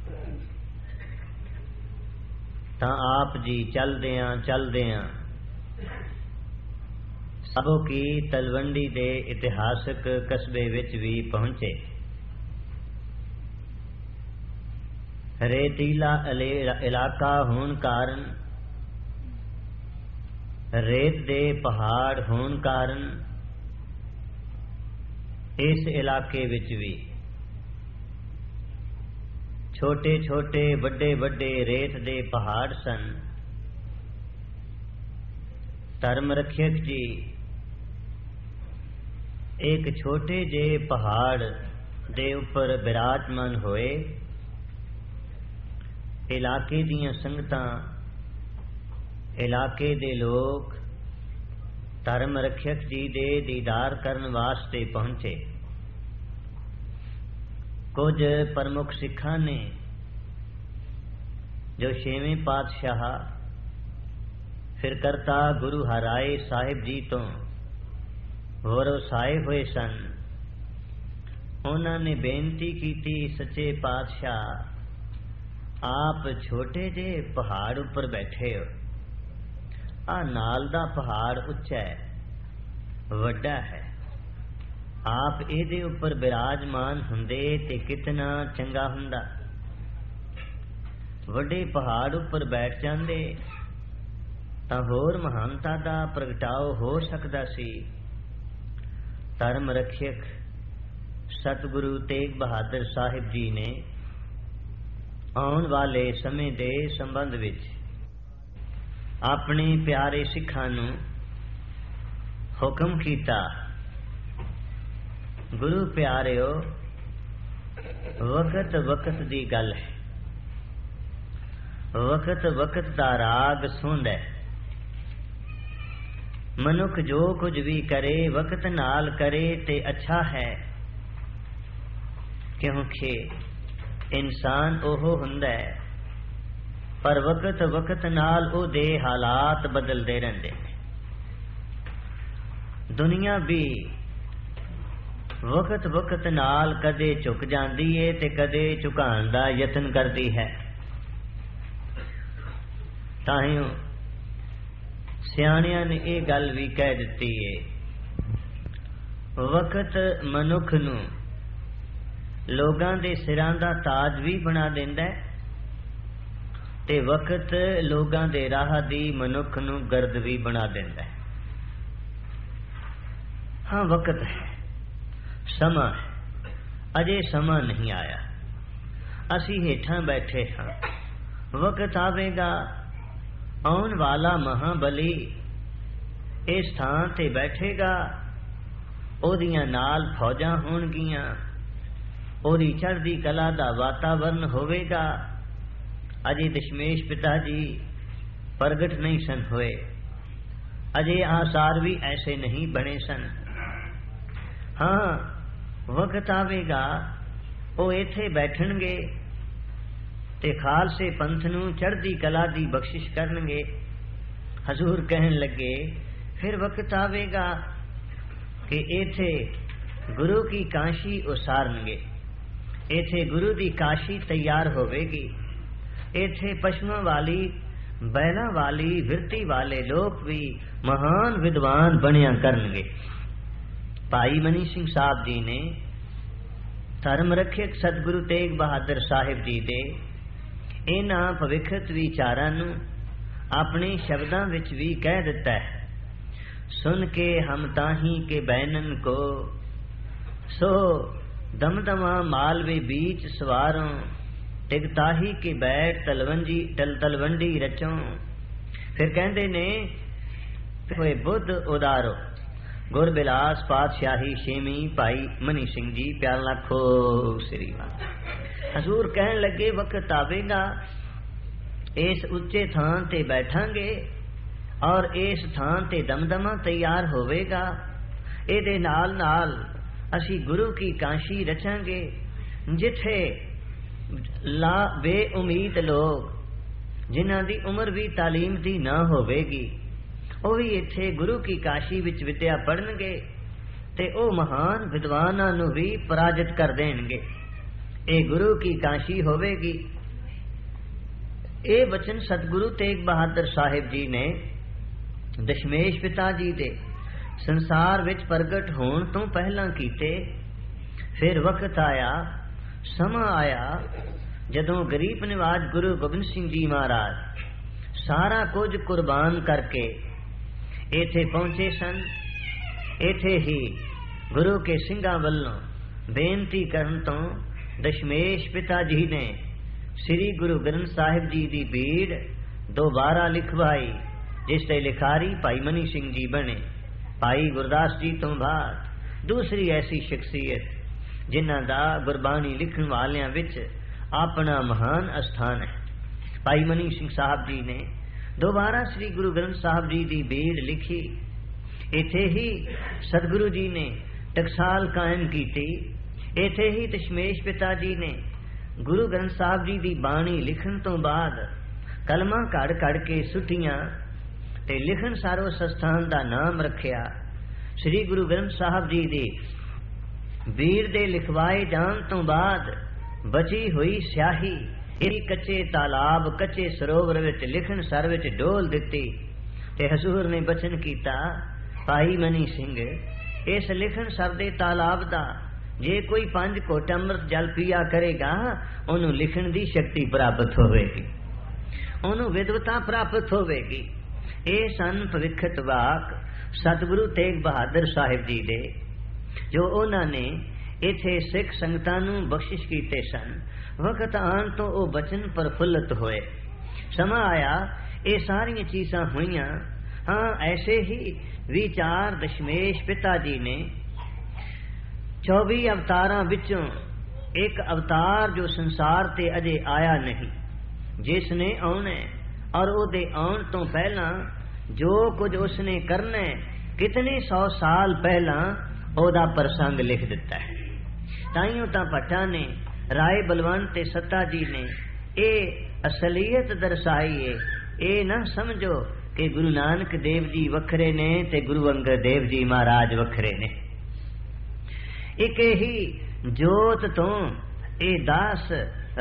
तां आप जी चलदियां सबो की तलवंडी दे इतिहासक कस्बे विच भी पहुंचे। रेतीला इलाका होने कारण रेत दे पहाड़ होने कारण इस इलाके विच भी छोटे छोटे बड़े बड़े रेत दे पहाड़ सन। धर्म रक्षक जी एक छोटे जे पहाड़ दे ऊपर विराजमान होए। इलाके दियां संगतां इलाके दे लोग धर्म रक्षक जी दे दीदार करन वास्ते पहुंचे। कुछ प्रमुख सिखां ने जो छेवें पातशाह फिरकर्ता गुरु हराए साहिब जी तो वरसाए हुए सन, ਉਹਨਾਂ ਨੇ ਬੇਨਤੀ ਕੀਤੀ, ਸੱਚੇ ਪਾਤਸ਼ਾਹ ਆਪ ਛੋਟੇ ਜਿਹੇ ਪਹਾੜ ਉੱਪਰ ਬੈਠੇ ਹੋ, ਆ ਨਾਲ ਦਾ ਪਹਾੜ ਉੱਚਾ ਹੈ, ਵੱਡਾ ਹੈ, ਆਪ ਇਹਦੇ ਉੱਪਰ ਬਿਰਾਜਮਾਨ ਹੁੰਦੇ ਤੇ ਕਿਤਨਾ ਚੰਗਾ ਹੁੰਦਾ। ਵੱਡੇ ਪਹਾੜ ਉੱਪਰ ਬੈਠ ਜਾਂਦੇ ਤਾਂ ਹੋਰ ਮਹਾਨਤਾ ਦਾ ਪ੍ਰਗਟਾਓ ਹੋ ਸਕਦਾ ਸੀ। ਧਰਮ ਰੱਖਿਅਕ ਸਤਿਗੁਰੂ ਤੇਗ ਬਹਾਦਰ ਸਾਹਿਬ ਜੀ ਨੇ ਆਉਣ ਵਾਲੇ ਸਮੇਂ ਦੇ ਸੰਬੰਧ ਵਿੱਚ ਆਪਣੇ ਪਿਆਰੇ ਸਿੱਖਾਂ ਨੂੰ ਹੁਕਮ ਕੀਤਾ, ਗੁਰੂ ਪਿਆਰਿਓ, ਵਕਤ ਵਕਤ ਦੀ ਗੱਲ ਹੈ, ਵਕਤ ਵਕਤ ਦਾ ਰਾਗ ਸੁਣਦਾ ਹੈ। ਮਨੁੱਖ ਜੋ ਕੁਝ ਵੀ ਕਰੇ ਵਕਤ ਨਾਲ ਕਰੇ ਤੇ ਅੱਛਾ ਹੈ, ਕਿਉਂਕਿ ਇਨਸਾਨ ਉਹ ਹੁੰਦਾ ਹੈ, ਪਰ ਵਕਤ ਵਕਤ ਨਾਲ ਉਹਦੇ ਹਾਲਾਤ ਬਦਲਦੇ ਰਹਿੰਦੇ ਨੇ। ਦੁਨੀਆ ਵੀ ਵਕਤ ਵਕਤ ਨਾਲ ਕਦੇ ਝੁਕ ਜਾਂਦੀ ਏ ਤੇ ਕਦੇ ਝੁਕਾਉਣ ਦਾ ਯਤਨ ਕਰਦੀ ਹੈ। ਤਾਂਹੀਓ ਸਿਆਣਿਆਂ ਨੇ ਇਹ ਗੱਲ ਵੀ ਕਹਿ ਦਿੱਤੀ ਏ, ਵਕਤ ਮਨੁੱਖ ਨੂੰ ਲੋਕਾਂ ਦੇ ਸਿਰਾਂ ਦਾ ਤਾਜ ਵੀ ਬਣਾ ਦਿੰਦਾ ਹੈ ਤੇ ਵਕਤ ਲੋਕਾਂ ਦੇ ਰਾਹ ਦੀ ਮਨੁੱਖ ਨੂੰ ਗਰਦ ਵੀ ਬਣਾ ਦਿੰਦਾ ਹੈ। ਹਾਂ, ਵਕਤ ਹੈ, ਸਮਾਂ ਹੈ, ਅਜੇ ਸਮਾਂ ਨਹੀਂ ਆਇਆ, ਅਸੀਂ ਹੇਠਾਂ ਬੈਠੇ ਹਾਂ, ਵਕਤ ਆਵੇਗਾ, ਆਉਣ ਵਾਲਾ ਮਹਾਬਲੀ ਇਸ ਥਾਂ ਤੇ ਬੈਠੇਗਾ, ਉਹਦੀਆਂ ਨਾਲ ਫੌਜਾਂ ਹੋਣਗੀਆਂ, ਉਹਦੀ ਚੜ੍ਹਦੀ ਕਲਾ ਦਾ ਵਾਤਾਵਰਨ ਹੋਵੇਗਾ। ਅਜੇ ਦਸ਼ਮੇਸ਼ ਪਿਤਾ ਜੀ ਪ੍ਰਗਟ ਨਹੀਂ ਸਨ ਹੋਏ, ਅਜੇ ਆਸਾਰ ਵੀ ਐਸੇ ਨਹੀਂ ਬਣੇ ਸਨ। ਹਾਂ, ਵਕਤ ਆਵੇਗਾ, ਉਹ ਇੱਥੇ ਬੈਠਣਗੇ ਤੇ ਖਾਲਸੇ ਪੰਥ ਨੂੰ ਚੜ੍ਹਦੀ ਕਲਾ ਦੀ ਬਖਸ਼ਿਸ਼ ਕਰਨਗੇ। ਹਜ਼ੂਰ ਕਹਿਣ ਲੱਗੇ, ਫਿਰ ਵਕਤ ਆਵੇਗਾ ਕਿ ਇੱਥੇ ਗੁਰੂ ਕੀ ਕਾਸ਼ੀ ਉਸਾਰਨਗੇ, ਇੱਥੇ ਗੁਰੂ ਦੀ ਕਾਸ਼ੀ ਤਿਆਰ ਹੋਵੇਗੀ, ਇੱਥੇ ਪਸ਼ੂਆਂ ਵਾਲੀ, ਬੈਲਾਂ ਵਾਲੀ, ਵਿਰਤੀ ਵਾਲੇ ਲੋਕ ਵੀ ਮਹਾਨ ਵਿਦਵਾਨ ਬਣਿਆ ਕਰਨਗੇ। ਭਾਈ ਮਨੀ ਸਿੰਘ ਸਾਹਿਬ ਜੀ ਨੇ ਧਰਮ ਰੱਖਿਅਕ ਸਤਿਗੁਰੂ ਤੇਗ ਬਹਾਦਰ ਸਾਹਿਬ ਜੀ ਦੇ ਇਹਨਾਂ ਭਵਿੱਖਤ ਵਿਚਾਰਾਂ ਨੂੰ ਆਪਣੇ ਸ਼ਬਦਾਂ ਵਿੱਚ ਵੀ ਕਹਿ ਦਿੱਤਾ ਹੈ। ਸੁਨ ਕੇ ਹਮ ਤਾਹੀ ਕੇ ਬੈਨਨ ਕੋ, ਸੋ ਦਮਦਮਾ ਮਾਲਵੇ ਬੀਚ ਸਵਾਰੋਂ, ਟਿਕਤਾਹੀ ਕੇ ਬੈਠ ਤਲਵੰਡੀ ਰਚੋਂ। ਫਿਰ ਕਹਿੰਦੇ ਨੇ, ਹੋਏ ਬੁੱਧ ਉਦਾਰੋ, ਗੁਰਬਿਲਾਸ ਪਾਤਸ਼ਾਹੀ ਛੇਵੀਂ ਭਾਈ ਮਨੀ ਸਿੰਘ ਜੀ, ਪਿਆਰ ਲੱਖੋ ਸ੍ਰੀ ਵਾਹਿਗੁਰੂ। ਹਜ਼ੂਰ ਕਹਿਣ ਲੱਗੇ, ਵਕਤ ਆਵੇਗਾ, ਇਸ ਉੱਚੇ ਥਾਂ ਤੇ ਬੈਠਾਂਗੇ ਔਰ ਇਸ ਥਾਂ ਤੇ ਦਮਦਮਾ ਤਿਆਰ ਹੋਵੇਗਾ, ਇਹਦੇ ਨਾਲ ਨਾਲ ਅਸੀਂ ਗੁਰੂ ਕੀ ਕਾਸ਼ੀ ਰਚਾਂਗੇ, ਜਿੱਥੇ ਲਾ ਬੇਉਮੀਦ ਲੋਕ, ਜਿਨ੍ਹਾਂ ਦੀ ਉਮਰ ਵੀ ਤਾਲੀਮ ਦੀ ਨਾ ਹੋਵੇਗੀ, ਉਹ ਵੀ ਇੱਥੇ ਗੁਰੂ ਕੀ ਕਾਸ਼ੀ ਵਿੱਚ ਵਿਦਿਆ ਪੜ੍ਹਨਗੇ ਤੇ ਉਹ ਮਹਾਨ ਵਿਦਵਾਨਾਂ ਨੂੰ ਵੀ ਪਰਾਜਿਤ ਕਰ ਦੇਣਗੇ। ਇਹ ਗੁਰੂ ਕੀ ਕਾਸ਼ੀ ਹੋਵੇਗੀ। ਇਹ ਵਚਨ ਸਤਿਗੁਰੂ ਤੇਗ ਬਹਾਦਰ ਸਾਹਿਬ ਜੀ ਨੇ ਦਸ਼ਮੇਸ਼ ਪਿਤਾ ਜੀ ਦੇ ਸੰਸਾਰ ਵਿੱਚ ਪ੍ਰਗਟ ਹੋਣ ਤੋਂ ਪਹਿਲਾਂ ਕੀਤੇ। ਫਿਰ ਵਕਤ ਆਇਆ, ਸਮਾਂ ਆਇਆ, ਜਦੋਂ ਗਰੀਬ ਨਿਵਾਜ ਗੁਰੂ ਗੋਬਿੰਦ ਸਿੰਘ ਜੀ ਮਹਾਰਾਜ ਸਾਰਾ ਕੁਝ ਕੁਰਬਾਨ ਕਰਕੇ ਇੱਥੇ ਪਹੁੰਚੇ ਸਨ। ਇੱਥੇ ਹੀ ਗੁਰੂ ਕੇ ਸਿੰਘਾਂ ਵੱਲੋਂ ਬੇਨਤੀ ਕਰਨ ਤੋਂ ਦਸ਼ਮੇਸ਼ ਪਿਤਾ ਜੀ ਨੇ ਸ੍ਰੀ ਗੁਰੂ ਗ੍ਰੰਥ ਸਾਹਿਬ ਜੀ ਦੀ ਬੀੜ ਦੁਬਾਰਾ ਲਿਖਵਾਈ, ਜਿਸ ਤੇ ਲਿਖਾਰੀ ਭਾਈ ਮਨੀ ਸਿੰਘ ਜੀ ਬਣੇ। ਭਾਈ ਗੁਰਦਾਸ ਜੀ ਤੋਂ ਬਾਅਦ ਦੂਸਰੀ ਐਸੀ ਸ਼ਖਸੀਅਤ ਜਿਨ੍ਹਾਂ ਦਾ ਗੁਰਬਾਣੀ ਲਿਖਣ ਵਾਲਿਆਂ ਵਿੱਚ ਆਪਣਾ ਮਹਾਨ ਅਸਥਾਨ ਹੈ। ਭਾਈ ਮਨੀ ਸਿੰਘ ਸਾਹਿਬ ਜੀ ਨੇ ਦੁਬਾਰਾ ਸ੍ਰੀ ਗੁਰੂ ਗ੍ਰੰਥ ਸਾਹਿਬ ਜੀ ਦੀ ਬੀੜ ਲਿਖੀ। ਇੱਥੇ ਹੀ ਸਤਿਗੁਰੂ ਜੀ ਨੇ ਟਕਸਾਲ ਕਾਇਮ ਕੀਤੀ। ਇੱਥੇ ਹੀ ਦਸ਼ਮੇਸ਼ ਪਿਤਾ ਜੀ ਨੇ ਗੁਰੂ ਗ੍ਰੰਥ ਸਾਹਿਬ ਜੀ ਦੀ ਬਾਣੀ ਲਿਖਣ ਤੋਂ ਬਾਅਦ ਕਲਮਾਂ ਘੜ ਘੜ ਕੇ ਸੁੱਟੀਆਂ ਤੇ ਲਿਖਣ ਸਾਰੋ ਸਥਾਨ ਦਾ ਨਾਮ ਰੱਖਿਆ। ਸ੍ਰੀ ਗੁਰੂ ਗ੍ਰੰਥ ਸਾਹਿਬ ਜੀ ਦੀ ਵੀਰ ਦੇ ਲਿਖਵਾਏ ਜਾਣ ਤੋਂ ਬਾਅਦ ਬਚੀ ਹੋਈ ਸਿਆਹੀ ਇਹ ਕੱਚੇ ਤਾਲਾਬ ਕੱਚੇ ਸਰੋਵਰ ਵਿੱਚ ਲਿਖਣ ਸਰ ਵਿੱਚ ਡੋਲ ਦਿੱਤੀ ਤੇ ਹਜ਼ੂਰ ਨੇ ਬਚਨ ਕੀਤਾ, ਭਾਈ ਮਨੀ ਸਿੰਘ, ਇਸ ਲਿਖਣ ਸਰ ਦੇ ਤਾਲਾਬ ਦਾ ਜੇ ਕੋਈ 5 ਘੁੱਟ ਅੰਮ੍ਰਿਤ ਜਲ ਪੀਆ ਕਰੇਗਾ ਉਹਨੂੰ ਲਿਖਣ ਦੀ ਸ਼ਕਤੀ ਪ੍ਰਾਪਤ ਹੋਵੇਗੀ, ਉਹਨੂੰ ਵਿਦਵਤਾ ਪ੍ਰਾਪਤ ਹੋਵੇਗੀ। ਇਹ ਸਨ ਭਵਿੱਖਤ ਵਾਕ ਸਤਿਗੁਰੂ ਤੇਗ ਬਹਾਦਰ ਸਾਹਿਬ ਜੀ ਦੇ, ਜੋ ਉਹਨਾਂ ਨੇ ਇੱਥੇ ਸਿੱਖ ਸੰਗਤਾਂ ਨੂੰ ਬਖਸ਼ਿਸ਼ ਕੀਤੇ ਸਨ। ਵਕਤ ਆਉਣ ਤੋਂ ਉਹ ਬਚਨ ਪ੍ਰਫੁੱਲਤ ਹੋਏ। ਸਮਾਂ ਆਇਆ, ਇਹ ਸਾਰੀਆਂ ਚੀਜ਼ਾਂ ਹੋਈਆਂ। ਹਾਂ, ਐਸੇ ਹੀ ਵਿਚਾਰ ਦਸ਼ਮੇਸ਼ ਪਿਤਾ ਜੀ ਨੇ 24 ਅਵਤਾਰਾਂ ਵਿੱਚੋਂ ਇੱਕ ਅਵਤਾਰ ਜੋ ਸੰਸਾਰ ਤੇ ਅਜੇ ਆਇਆ ਨਹੀਂ, ਜਿਸ ਨੇ ਆਉਣਾ ਔਰ ਉਹਦੇ ਆਉਣ ਤੋਂ ਪਹਿਲਾਂ ਜੋ ਕੁਝ ਉਸਨੇ ਕਰਨਾ ਕਿਤਨੇ 100 ਸਾਲ ਪਹਿਲਾਂ ਉਹਦਾ ਪ੍ਰਸੰਗ ਲਿਖ ਦਿੱਤਾ ਹੈ। ਤਾਈਓ ਤਾਂ ਭੱਟਾ ਨੇ, ਰਾਏ ਬਲਵੰਤ ਤੇ ਸੱਤਾ ਜੀ ਨੇ ਇਹ ਅਸਲੀਅਤ ਦਰਸਾਈ ਹੈ। ਇਹ ਨਾ ਸਮਝੋ ਕਿ ਗੁਰੂ ਨਾਨਕ ਦੇਵ ਜੀ ਵੱਖਰੇ ਨੇ ਤੇ ਗੁਰੂ ਅੰਗਦ ਦੇਵ ਜੀ ਮਹਾਰਾਜ ਵੱਖਰੇ ਨੇ। ਇੱਕ ਹੀ ਜੋਤ ਤੋਂ ਇਹ 10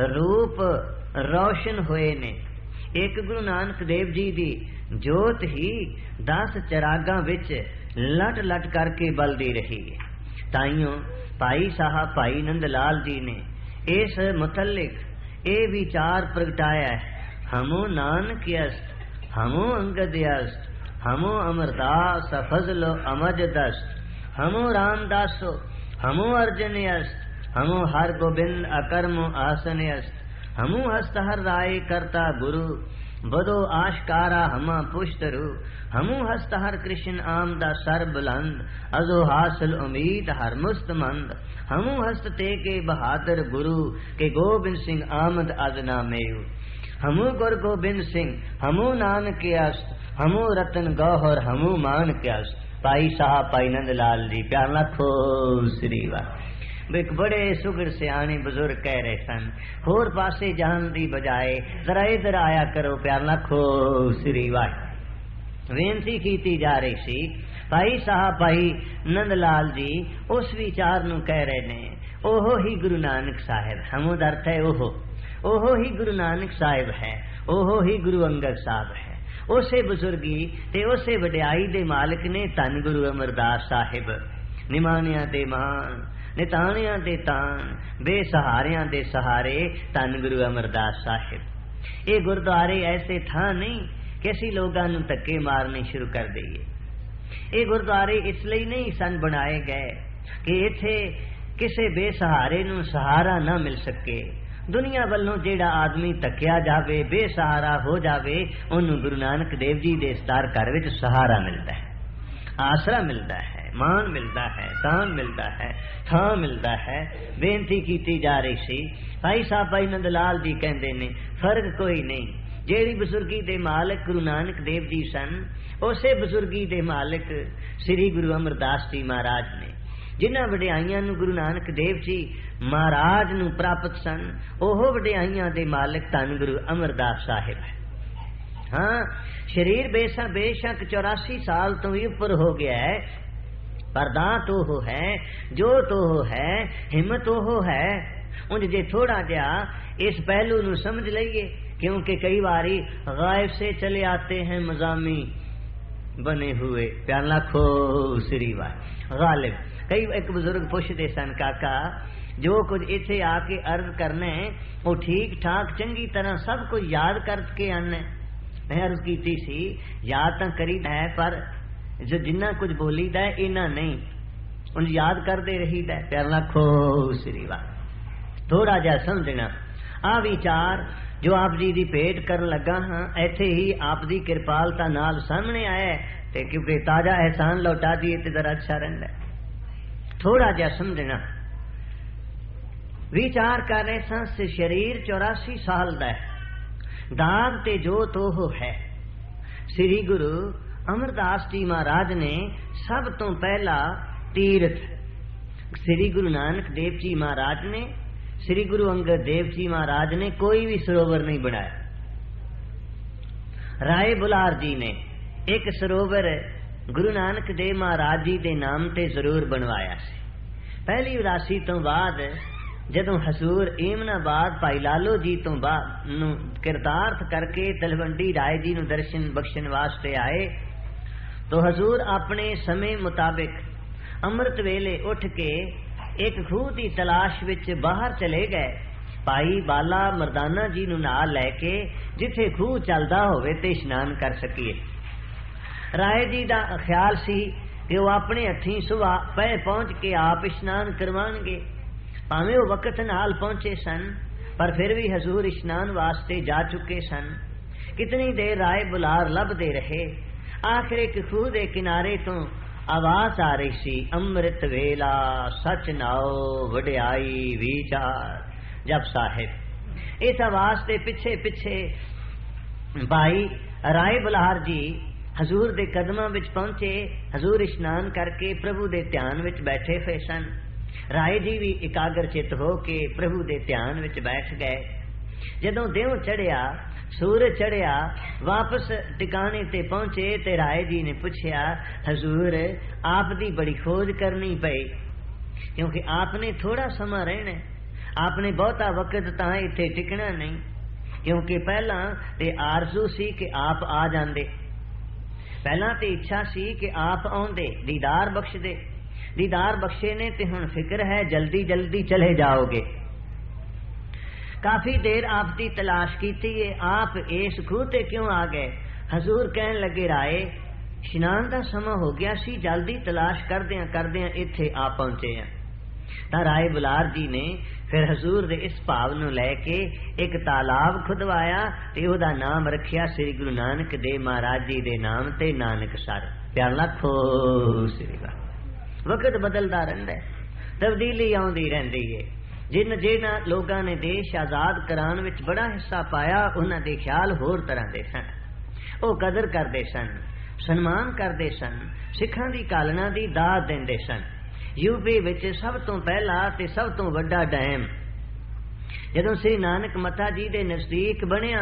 ਰੂਪ ਰੌਸ਼ਨ ਹੋਏ ਨੇ। ਇੱਕ ਗੁਰੂ ਨਾਨਕ ਦੇਵ ਜੀ ਦੀ ਜੋਤ ਹੀ 10 ਚਰਾਗਾਂ ਵਿੱਚ ਲਟ ਲਟ ਕਰਕੇ ਬਲਦੀ ਰਹੀ ਹੈ। ਤਾਈਓ ਭਾਈ ਸਾਹਿਬ ਭਾਈ ਨੰਦ ਲਾਲ ਜੀ ਨੇ ਇਸ ਮੁਤਲਕ ਇਹ ਵਿਚਾਰ ਪ੍ਰਗਟਾਇਆ ਹੈ, ਹਮੋ ਨਾਨਕ ਅਸਤ, ਹਮੋ ਅੰਗਦ ਅਸਤ, ਹਮੋ ਅਮਰਦਾਸ ਫਜ਼ਲੋ ਅਮਜ ਦਸਤ, ਹਮੋ ਰਾਮਦਾਸੋ, ਹਮੋ ਅਰਜਨ ਅਸਤ, ਹਮੋ ਹਰ ਗੋਬਿੰਦ ਅਕਰਮੋ ਆਸਨ ਅਸਤ, ਹਮੋ ਹਸਤ ਹਰ ਰਾਏ ਕਰਤਾ ਗੁਰੂ, बदो आशकारा हमा पुष्टरु, हमू हस्त हर कृष्ण आमदा सर बुलंद, अजो हासिल उम्मीद हर मुस्तमंद, हमू हस्त ते के बहादुर गुरु, के गोबिंद सिंह आमद अजना मेयु, हमू गुर गोबिंद सिंह, हमू नानक अस्त, हमू रतन गौहर, हमू मान के अस्त। भाई साहब भाई नंद लाल जी प्यार लाखो श्री वाह। एक बड़े सुगड़ सियाने बुजुर्ग कह रहे सन, होर पासे जान दी बजाए जरा इधर आया करो प्यार लाखो श्री वाह। बेनती की जा रही सी। भाई साहब भाई नंद लाल जी उस विचार नू कह रहे ने, ओहो ही गुरु नानक साहिब, हमद अर्थ है ओहो ही गुरु नानक साहिब है, ओहो ही गुरु अंगद साहब है। उसे बुजुर्गी ते उसे वड्याई दे मालिक ने धन गुरु अमरदास साहिब, निमानिया दे मान निताणिया दे तान, बेसहारिया दे सहारे धन गुरु अमरदास साहिब। ये गुरुद्वारे ऐसे था नहीं कि असी लोगों नू धक्के मारने शुरू कर दईए। ये गुरुद्वारे इसलिए नहीं सन बनाए गए कि इत्थे किसी बेसहारे नू सहारा ना मिल सके। दुनिया वालों जेड़ा आदमी धक्या जावे बेसहारा हो जावे, उन्होंने गुरु नानक देव जी दे दर घर विच सहारा मिलता है, आसरा मिलता है, मान मिलता है, दान मिलता है, थां मिलता है। बेनती की जा रही सी। भाई साहब भाई नंद लाल जी कहते ने फर्क कोई नहीं, जेड़ी बुजुर्गी दे मालिक गुरु नानक देव जी सन, उसे बुजुर्गी दे मालिक श्री गुरु अमरदास जी महाराज ने, जिन्हां वड्याइयां नूं गुरु नानक देव जी महाराज नूं प्राप्त सन, ओहो वड्याइयां दे मालिक धन गुरु अमरदास साहिब है। हाँ, शरीर बेशक 84 साल तो भी ऊपर हो गया है, पर दांत ओहो है, जोत ओहो है, हिम्मत ओहो है। उन जे थोड़ा जा इस पहलू नू समझ लईए, क्योंकि कई बारी गायब से चले आते हैं मजामी बने हुए, प्यार लाखो श्री वाह। गालिब कई एक बुजुर्ग पुछदे सन, काका जो कुछ इथे आके अर्ज करने वो ठीक ठाक चंगी तरह सब कुछ याद करके आने। मैं अर्ज की सी, याद तो करीदा है पर जो जिन्ना कुछ बोलीदा है इना नहीं, उन याद करते रहीदा है। प्यार लाखो श्री वाह। थोड़ा जा समझना आ विचार जो आप जी की भेंट कर लगा हाँ, ऐसे ही आप की कृपालता नाल सामने आया है, क्योंकि ताजा एहसान लौटा दिए तो जरा अच्छा रहता है। थोड़ा जा समझना विचार कर रहे सा, शरीर 84 साल का है, दाग ते जोत ओह है। श्री गुरु अमरदास जी महाराज ने सब तो पहला तीर्थ श्री गुरु नानक देव जी महाराज ने, श्री गुरु अंगद देव जी महाराज ने कोई भी सरोवर नहीं बनाया। राय बुलार जी ने एक सरोवर गुरु नानक देव महाराज जी के नाम ते जरूर बनवाया सी, पहली उदासी तो बाद जदों हजूर एमनाबाद भाई लालो जी तो बाद किरदार्थ करके तलवंडी राय जी नूं दर्शन बख्शण वास्ते आए तो हजूर अपने समय मुताबिक अमृत वेले उठ के एक खूह की तलाश विच बाहर चले गए। भाई बाला मरदाना जी नूं नाल लैके जिथे खूह चलदा होवे ते इशनान कर सकीए। राय जी दा ख्याल सी कि वो अपने हथी सुबह पै पहुंच के आप इशनान करवाणगे। भावें वो वक्त नाल पहुंचे सन पर फिर भी हजूर इशनान वास्ते जा चुके सन। कितनी देर राय बुलार लभदे रहे। आखिर एक खूह दे किनारे तो आवाज आ रही सी, अमृत वेला सच नाओ वडियाई विचार जप साहिब। इस आवाज के पिछे पिछे भाई राय बुलार जी हजूर दे कदमां विच पहुंचे। हजूर इशनान करके प्रभु दे ध्यान विच बैठे हुए सन। राय जी भी एकाग्र चित हो के प्रभु दे ध्यान विच बैठ गए। जदों देव चढ़िया सूरज चढ़िया वापस टिकाने ते पहुंचे ते राय जी ने पूछया, हजूर आप दी बड़ी खोज करनी पई क्योंकि आपने थोड़ा समा रहना, आपने बहुता वक्त तां इत्थे टिकना नहीं। क्योंकि पहला ते आरजू सी कि आप आ जांदे, पहला ते इच्छा सी कि आप आउंदे, दीदार बख्श दे। दीदार बख्शे ने ते हुण फिक्र है जल्दी जल्दी चले जाओगे। काफी देर आप दी तलाश की थी, आप इस खूह ते क्यों आ गए? हजूर कहन लगे, राय इशनान दा समा हो गया सी, जल्दी तलाश करदियां इत्थे आ पहुंचे हैं। तां राय बुलार जी ने फिर हजूर दे इस भाव नूं लैके एक तालाब खुदवाया ते ओहदा नाम रखिया श्री गुरु नानक देव महाराज जी दे नाम ते नानक सर। प्यार लाखो श्री वाह। वक्त बदलता रहता है, तब्दीली आउंदी रहंदी है। जिन्हां लोगां ने देश आजाद कराने विच बड़ा हिस्सा पाया उन्हां दे ख्याल होर तरह दे सन। वो कदर करते सन, सन्मान करते सन, सिखां दी कालना दी दाद देंदे सन। यूपी विच सब तो पहला ते सब तो वड्डा डैम जदों श्री नानक मता जी दे नजदीक बनिया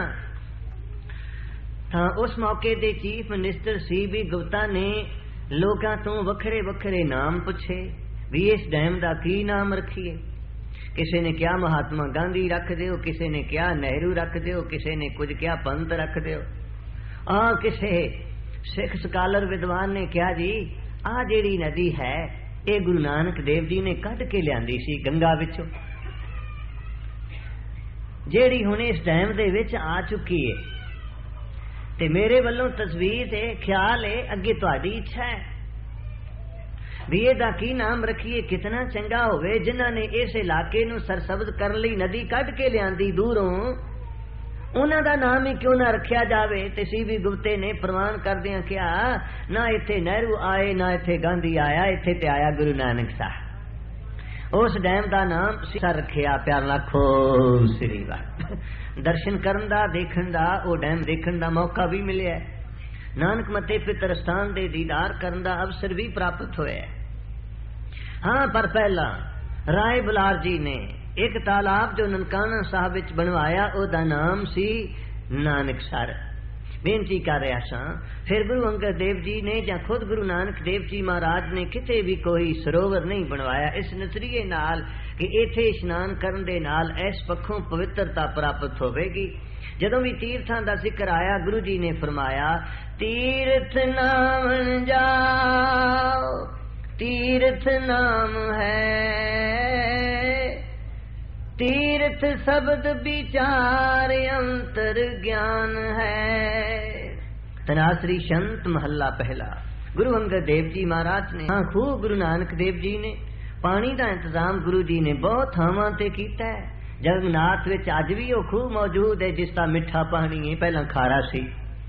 तां उस मौके दे चीफ मिनिस्टर सी.बी. गुप्ता ने लोगां तो वखरे वखरे नाम पूछे भी इस डैम दा की नाम रखिए। किसी ने क्या महात्मा गांधी रख दिओ, किसी ने क्या नेहरू रख दिओ, किसी ने कुछ क्या पंत रख दिओ। किसी सिख स्कॉलर विद्वान ने क्या जी आ जेड़ी नदी है ये गुरु नानक देव जी ने कट के लियांदी सी गंगा विचों, जेड़ी हुण इस डैम दे विच आ चुकी है। ते मेरे वालों तस्वीर ते ख्याल है अगे तुहाडी इच्छा है भी इहदा की नाम रखिए। कितना चंगा होवे जिन्हां ने इस इलाके नूं सरसब्द करन लई नदी कढ के लियांदी दूरों, उन्हां दा नाम ही क्यों ना रखिया जावे। ते सी.बी. गुप्ते ने प्रवान करदियां कहा, ना इत्थे नेहरू आए ना इत्थे गांधी आया, इत्थे ते आया गुरु नानक साहब। उस डैम दा नाम सर रखिया। प्यार लाखो श्री वाह। दर्शन करन दा देखण दा ओ डैम देखण दा मौका भी मिलिया, नानक मते पितर स्थान दे दीदार करन दा अवसर भी प्राप्त होया। हाँ, पर पहला राय बुलार जी ने एक तालाब जो ननकाना साहब विच बनवाया ओदा नाम सी नानक सर। बेनती कर रहा सा फिर गुरु अंगद देव जी ने या खुद गुरु नानक देव जी महाराज ने किते भी कोई सरोवर नहीं बनवाया इस नजरिए नाल कि इथे इशनान करन दे नाल इस पक्षों पवित्रता प्राप्त होवेगी। जदों भी तीर्थां दा जिक्र आया गुरु जी ने फरमाया, तीर्थ नाम जाओ, तीर्थ नाम है, तीर्थ शब्द विचार अंतर ज्ञान है। तनासरी शंत महला पहला। गुरु अंगद देव जी महाराज ने खूब गुरु नानक देव जी ने पानी का इंतजाम गुरु जी ने बहुत थावां ते कीता है। जगन्नाथ विच अज भी वो खूह मौजूद है जिसका मिठा पानी है, पहला खारा सी।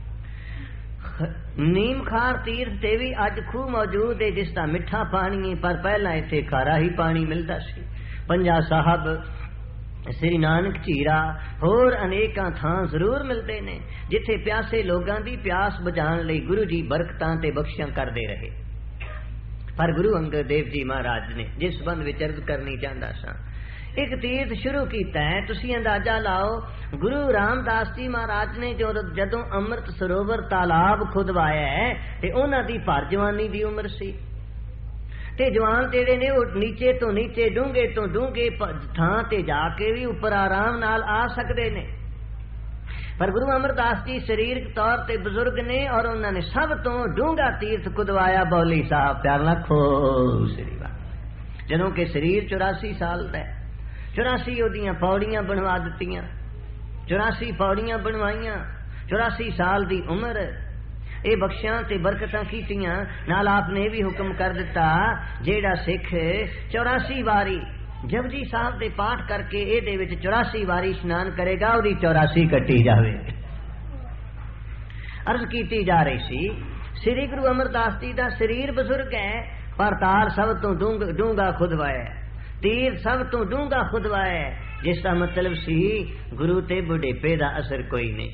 नीम खार तीर्थ ते भी अज खूह मौजूद है जिसका मिठा पानी है, पर पहला इत्थे खारा ही पानी मिलता सी। पंजा साहब, श्री नानक झीरा होर अनेकां थां जरूर मिलते ने जिथे प्यासे लोगां दी प्यास बुझाण लई गुरु जी बरकतां ते बख्शिशां करदे रहे। पर गुरु अंगद देव जी महाराज ने जिस संबंध विच अर्ज करनी चाहता सा, एक तीर्थ शुरू कीता है। तुसी अंदाजा लाओ, गुरु रामदास जी महाराज ने जदों अमृत सरोवर तालाब खुदवाया है ते उन्हां दी भर जवानी दी उम्र सी। ਤੇ ਜਵਾਨ ਜਿਹੜੇ ਨੇ ਉਹ ਨੀਚੇ ਤੋਂ ਨੀਚੇ ਡੂੰਘੇ ਤੋਂ ਡੂੰਘੇ ਥਾਂ ਤੇ ਜਾ ਕੇ ਵੀ ਉੱਪਰ ਆਰਾਮ ਨਾਲ ਆ ਸਕਦੇ ਨੇ। ਪਰ ਗੁਰੂ ਅਮਰਦਾਸ ਜੀ ਸਰੀਰਕ ਤੌਰ ਤੇ ਬਜ਼ੁਰਗ ਨੇ ਔਰ ਉਹਨਾਂ ਨੇ ਸਭ ਤੋਂ ਡੂੰਘਾ ਤੀਰਥ ਕੁਦਵਾਇਆ ਬੌਲੀ ਸਾਹਿਬ। ਪਿਆਰ ਨਾਲ ਖੋ ਸ੍ਰੀ ਵਾਹਿਗੁਰੂ। ਜਦੋਂ ਕਿ ਸਰੀਰ 84 ਸਾਲ ਦਾ, 84 ਉਹਦੀਆਂ ਪੌੜੀਆਂ ਬਣਵਾ ਦਿੱਤੀਆਂ, 84 ਪੌੜੀਆਂ ਬਣਵਾਈਆਂ, 84 ਸਾਲ ਦੀ ਉਮਰ। ਇਹ ਬਖਸ਼ਾਂ ਤੇ ਬਰਕਤਾਂ ਕੀਤੀਆਂ। ਨਾਲ ਆਪ ਨੇ ਵੀ ਹੁਕਮ ਕਰ ਦਿੱਤਾ, ਜਿਹੜਾ ਸਿੱਖ 84 ਵਾਰੀ ਜਪਜੀ ਸਾਹਿਬ ਦੇ ਪਾਠ ਕਰਕੇ ਇਹਦੇ ਵਿੱਚ 84 ਵਾਰੀ ਇਸ਼ਨਾਨ ਕਰੇਗਾ, ਉਹਦੀ 84 ਕੱਟੀ ਜਾਵੇ। ਅਰਜ਼ ਕੀਤੀ ਜਾ ਰਹੀ ਸੀ, ਸ੍ਰੀ ਗੁਰੂ ਅਮਰਦਾਸ ਜੀ ਦਾ ਸਰੀਰ ਬਜ਼ੁਰਗ ਹੈ, ਪਰ ਤਾਰ ਸਭ ਤੋਂ ਡੂੰਘਾ ਖੁਦਵਾਇਆ, ਤੀਰ ਸਭ ਤੋਂ ਡੂੰਘਾ ਖੁਦਵਾਇਆ, ਜਿਸ ਦਾ ਮਤਲਬ ਸੀ ਗੁਰੂ ਤੇ ਬੁਢੇਪੇ ਦਾ ਅਸਰ ਕੋਈ ਨਹੀਂ।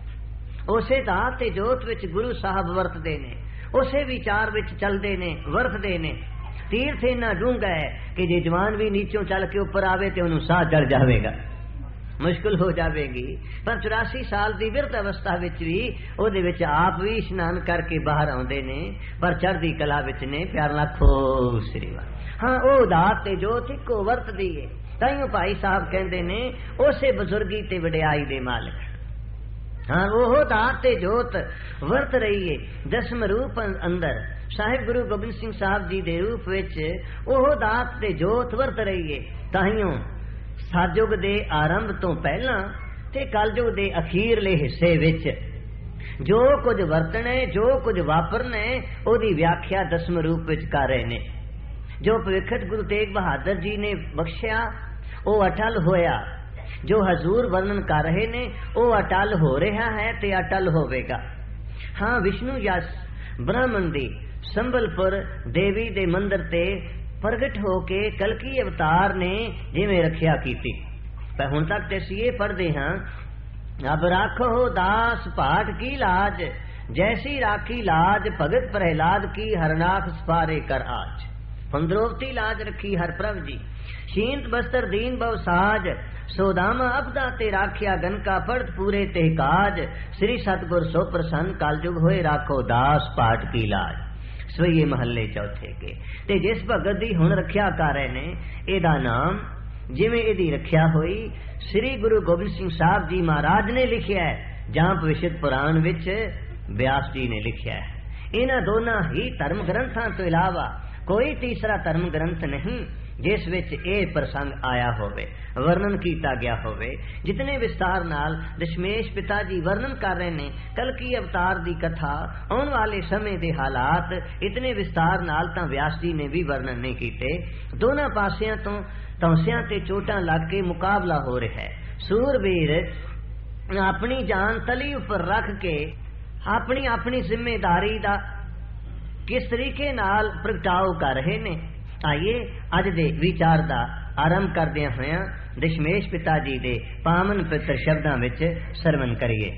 ਉਸੇ ਦਾਤ ਤੇ ਜੋਤ ਵਿੱਚ ਗੁਰੂ ਸਾਹਿਬ ਵਰਤਦੇ ਨੇ, ਉਸੇ ਵਿਚਾਰ ਵਿੱਚ ਚੱਲਦੇ ਨੇ, ਵਰਤਦੇ ਨੇ। ਤੀਰਥ ਇੰਨਾ ਡੂੰਘਾ ਹੈ ਕਿ ਜੇ ਜਵਾਨ ਵੀ ਨੀਚੋਂ ਚੱਲ ਕੇ ਉੱਪਰ ਆਵੇ ਤੇ ਉਹਨੂੰ ਸਾਹ ਚੜ ਜਾਵੇਗਾ, ਮੁਸ਼ਕਿਲ ਹੋ ਜਾਵੇਗੀ। ਪਰ 84 ਸਾਲ ਦੀ ਬਿਰਧ ਅਵਸਥਾ ਵਿੱਚ ਵੀ ਉਹਦੇ ਵਿੱਚ ਆਪ ਵੀ ਇਸ਼ਨਾਨ ਕਰਕੇ ਬਾਹਰ ਆਉਂਦੇ ਨੇ, ਪਰ ਚੜ੍ਹਦੀ ਕਲਾ ਵਿੱਚ ਨੇ। ਪਿਆਰ ਨਾਲ ਖੋ ਸ੍ਰੀ ਵਾਹਿਗੁਰੂ। ਹਾਂ, ਉਹ ਦਾਤ ਤੇ ਜੋਤ ਇੱਕੋ ਵਰਤਦੀ ਹੈ। ਤਾਈਓ ਭਾਈ ਸਾਹਿਬ ਕਹਿੰਦੇ ਨੇ, ਉਸੇ ਬਜ਼ੁਰਗੀ ਤੇ ਵਡਿਆਈ ਦੇ ਮਾਲਕ। ਹਾਂ, ਉਹ ਦਾਤ ਤੇ ਜੋਤ ਵਰਤ ਰਹੀ ਹੈ ਦਸਮ ਰੂਪ ਅੰਦਰ। ਸਾਹਿਬ ਗੁਰੂ ਗੋਬਿੰਦ ਸਿੰਘ ਸਾਹਿਬ ਜੀ ਦੇ ਰੂਪ ਵਿੱਚ ਉਹ ਦਾਤ ਤੇ ਜੋਤ ਵਰਤ ਰਹੀ ਹੈ। ਤਾਈਓ ਸਤਿਯੁਗ ਦੇ ਆਰੰਭ ਤੋਂ ਪਹਿਲਾਂ ਤੇ ਕਲਯੁਗ ਦੇ ਅਖੀਰਲੇ ਹਿੱਸੇ ਵਿੱਚ ਜੋ ਕੁਝ ਵਰਤਣਾ, ਜੋ ਕੁਝ ਵਾਪਰਨਾ, ਉਹਦੀ ਵਿਆਖਿਆ ਦਸਮ ਰੂਪ ਵਿੱਚ ਕਰ ਰਹੇ ਨੇ। ਜੋ ਭਵਿੱਖਤ ਗੁਰੂ ਤੇਗ ਬਹਾਦਰ ਜੀ ਨੇ ਬਖਸ਼ਿਆ ਉਹ ਅਟਲ ਹੋਇਆ, ਜੋ ਹਜ਼ੂਰ ਵਰਣਨ ਕਰ ਰਹੇ ਨੇ ਉਹ ਅਟਲ ਹੋ ਰਿਹਾ ਹੈ ਤੇ ਅਟਲ ਹੋਵੇਗਾ। ਹਾਂ, ਵਿਸ਼ਨੂੰ ਯਸ ਬ੍ਰਾਹਮਣ ਦੀ ਸੰਬਲਪੁਰ ਦੇਵੀ ਦੇ ਮੰਦਰ ਤੇ ਪ੍ਰਗਟ ਹੋ ਕੇ ਕਲਕੀ ਅਵਤਾਰ ਨੇ ਜਿਵੇਂ ਰੱਖਿਆ ਕੀਤੀ। ਪਰ ਹੁਣ ਤੱਕ ਤੇ ਅਸੀਂ ਇਹ ਪੜ੍ਹਦੇ ਹਾਂ, ਅਬ ਰਾਖੋ ਦਾਸ ਭਾਟ ਕੀ ਲਾਜ, ਜੈਸੀ ਰਾਖੀ ਲਾਜ ਭਗਤ ਪ੍ਰਹਿਲਾਦ ਕੀ ਹਰਨਾਖ ਸਪਾਰੇ ਕਰ ਆਜ। ਪੰਦਰੋਵਤੀ ਲਾਜ ਰੱਖੀ ਹਰ ਪ੍ਰਭ ਜੀ, ਸ਼ੀਂਤ ਬਸਤਰ ਦੀਨ ਬਉ ਸਾਜ, ਸੋਦਾਮਾ ਅਬਦਾ ਤੇ ਰਾਖਿਆ ਗਨ ਕਾ ਪੜਤ ਪੂਰੇ ਤੇ ਕਾਜ। ਸ੍ਰੀ ਸਤਗੁਰ ਸੋ ਪ੍ਰਸੰਨ ਕਲਯੁਗ ਹੋਏ ਰਾਖੋ ਦਾਸ ਪਾਠ ਕੀ ਲਾਜ। ਸਵਈਏ ਮਹੱਲੇ ਚੌਥੇ ਕੇ। ਤੇ ਜਿਸ ਭਗਤ ਦੀ ਹੁਣ ਰੱਖਿਆ ਕਰ ਰਹੇ ਨੇ, ਇਹਦਾ ਨਾਮ ਜਿਵੇਂ ਇਹਦੀ ਰੱਖਿਆ ਹੋਈ ਸ੍ਰੀ ਗੁਰੂ ਗੋਬਿੰਦ ਸਿੰਘ ਸਾਹਿਬ ਜੀ ਮਹਾਰਾਜ ਨੇ ਲਿਖਿਆ ਹੈ, ਜਾਂ ਭਵਿਸ਼ਤ ਪੁਰਾਣ ਵਿੱਚ ਬਿਆਸ ਜੀ ਨੇ ਲਿਖਿਆ ਹੈ। ਇਹਨਾਂ ਦੋਨਾਂ ਹੀ ਧਰਮ ਗ੍ਰੰਥਾਂ ਤੋਂ ਇਲਾਵਾ ਕੋਈ ਤੀਸਰਾ ਧਰਮ ਗ੍ਰੰਥ ਨਹੀਂ ਜਿਸ ਵਿੱਚ ਇਹ ਪ੍ਰਸੰਗ ਆਇਆ ਹੋਵੇ, ਵਰਣਨ ਕੀਤਾ ਗਿਆ ਹੋਵੇ। ਜਿਤਨੇ ਵਿਸਤਾਰ ਨਾਲ ਦਸ਼ਮੇਸ਼ ਪਿਤਾ ਜੀ ਵਰਣਨ ਕਰ ਰਹੇ ਨੇ ਕਲਕੀ ਅਵਤਾਰ ਦੀ ਕਥਾ, ਆਉਣ ਵਾਲੇ ਸਮੇਂ ਦੇ ਹਾਲਾਤ, ਇਤਨੇ ਵਿਸਤਾਰ ਨਾਲ ਤਾਂ ਵਿਆਸ ਜੀ ਨੇ ਵੀ ਵਰਣਨ ਨਹੀਂ ਕੀਤੇ। ਦੋਨਾਂ ਪਾਸਿਆਂ ਤੋਂ ਤੌਂਸਿਆਂ ਤੇ ਚੋਟਾਂ ਲੱਗ ਕੇ ਮੁਕਾਬਲਾ ਹੋ ਰਿਹਾ ਹੈ। ਸੂਰਬੀਰ ਆਪਣੀ ਜਾਨ ਤਲੀ ਉੱਪਰ ਰੱਖ ਕੇ ਆਪਣੀ ਆਪਣੀ ਜ਼ਿੰਮੇਦਾਰੀ ਦਾ ਕਿਸ ਤਰੀਕੇ ਨਾਲ ਪ੍ਰਗਟਾਓ ਕਰ ਰਹੇ ਨੇ। ਆਈਏ ਅੱਜ ਦੇ ਵਿਚਾਰ ਦਾ ਆਰੰਭ ਕਰਦਿਆਂ ਹੋਇਆਂ ਦਸ਼ਮੇਸ਼ ਪਿਤਾ ਜੀ ਦੇ ਪਾਵਨ ਪਵਿੱਤਰ ਸ਼ਬਦਾਂ ਵਿੱਚ ਸਰਵਨ ਕਰੀਏ।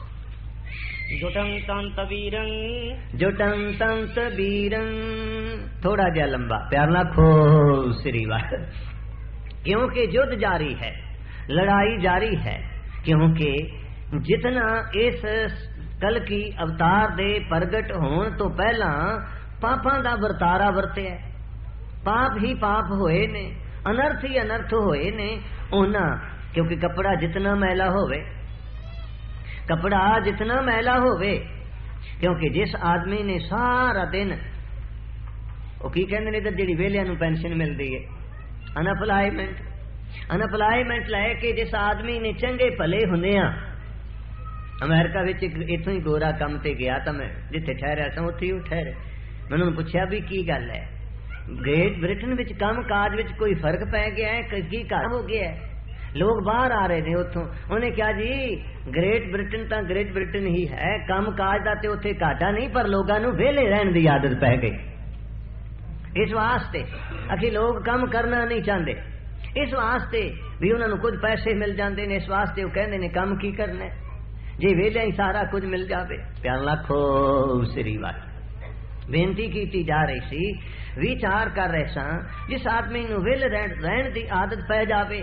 ਜੁਟੰ ਤੰਤ ਵੀਰੰ, ਜੁਟੰ ਤੰਤ ਵੀਰੰ। ਥੋੜਾ ਜਿਹਾ ਲੰਬਾ, ਪਿਆਰ ਨਾਲ ਖੋ ਸ੍ਰੀ ਵਾਹਿਗੁਰੂ। क्योंकि युद्ध जारी है, लड़ाई जारी है। क्योंकि जितना इस कल की अवतार दे प्रगट होने तो पहला पापां दा वरतारा वरतिया, पाप ही पाप होए ने, अनर्थ ही अनर्थ होए ने ओना। क्योंकि कपड़ा जितना मैला होवे, कपड़ा जितना मैला होवे, क्योंकि जिस आदमी ने सारा दिन वो की कहंदे ने इधर जिहड़ी वेलियां नूं पेंशन मिलदी है, अनएम्प्लॉयमेंट, अनएम्प्लॉयमेंट लैके जिस आदमी ने चंगे भले हुंदे आ। अमेरिका विच इथों ही गोरा काम ते गया तो मैं जिथे ठहरिया सां उत्थे ही ठहरे। मैं उन्होंने पूछा भी की गल है, ग्रेट ब्रिटेन विच काम काज विच कोई फर्क पै गया है, की घर हो गया है, लोग बाहर आ रहे ने उथों। उन्हें क्या जी ग्रेट ब्रिटेन तो ग्रेट ब्रिटेन ही है, काम काज दा ते उत्थे घाटा नहीं, पर लोगां नूं वेले रहण दी आदत पै गई। इस वास्ते अखी लोग काम करना नहीं चाहते, इस वास्ते भी उन्होंने कुछ पैसे मिल जाते हैं, इस वास्ते वो कहते हैं काम की करना है, जे वेले ही सारा कुछ मिल जाए। प्यार लाखो श्री वाहिगुरू। बेनती की जा रही सी, विचार कर रहे सा, जिस आदमी नूं वेले रहण दी आदत पै जावे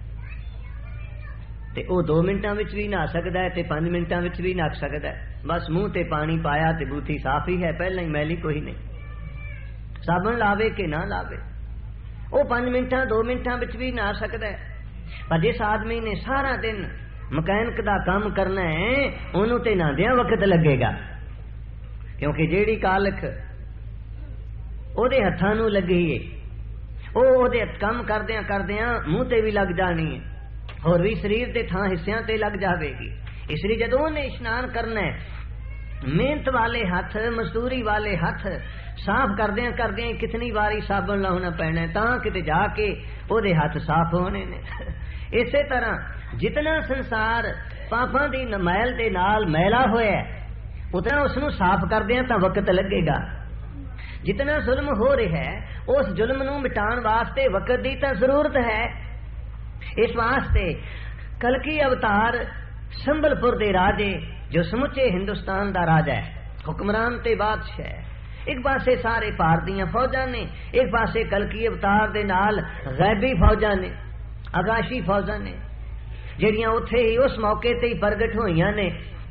ते वो 2 मिनटां विच भी नहा सकदा है ते 5 मिनटां विच भी नहा सकदा है। बस मुंह ते पानी पाया ते बूथी साफ ही है, पहले ही मैली कोई नहीं। साबन लावे कि ना लावे, वो 5 मिनटां 2 मिनटां विच भी नहा सकदा है। पर जिस आदमी ने सारा दिन मकैनिक दा काम करना है, उन्होंने ते नहांदियां वक्त लगेगा, क्योंकि जेड़ी कालख ओदे हत्थां नूं लगी है, ओदे काम करदियां करदियां मूंह ते भी लग जानी है, होर भी शरीर दे थां हिस्सियां ते लग जावेगी। इसलिए जदों उन्हें इशनान करना है, मेहनत वाले हथ, मजदूरी वाले हथ साफ करदियां करदियां कितनी बारी साबन लाउना पैना है, तां किते जाके ओदे हथ साफ होने ने। इसे तरह जितना संसार पापां दी मैल दे नाल मैला होया, उतना उसनू साफ करदियां तां वक्त लगेगा। जितना जुल्म हो रहा है, उस जुल्म नू मिटाण वास्ते वक्त दी तां जरूरत है। इस वास्ते कलकी अवतार संबलपुर दे राजे, जो समुचे हिंदुस्तान दा राजा है, हुक्मरान ते बादशाह है, एक पासे सारे भार दियां फौजां ने, एक पासे कलकी अवतार दे नाल गैबी फौजां ने, आकाशी फौजां ने, ਜਿਹੜੀਆਂ ਉੱਥੇ ही उस मौके ते ही प्रगट होईयां ने,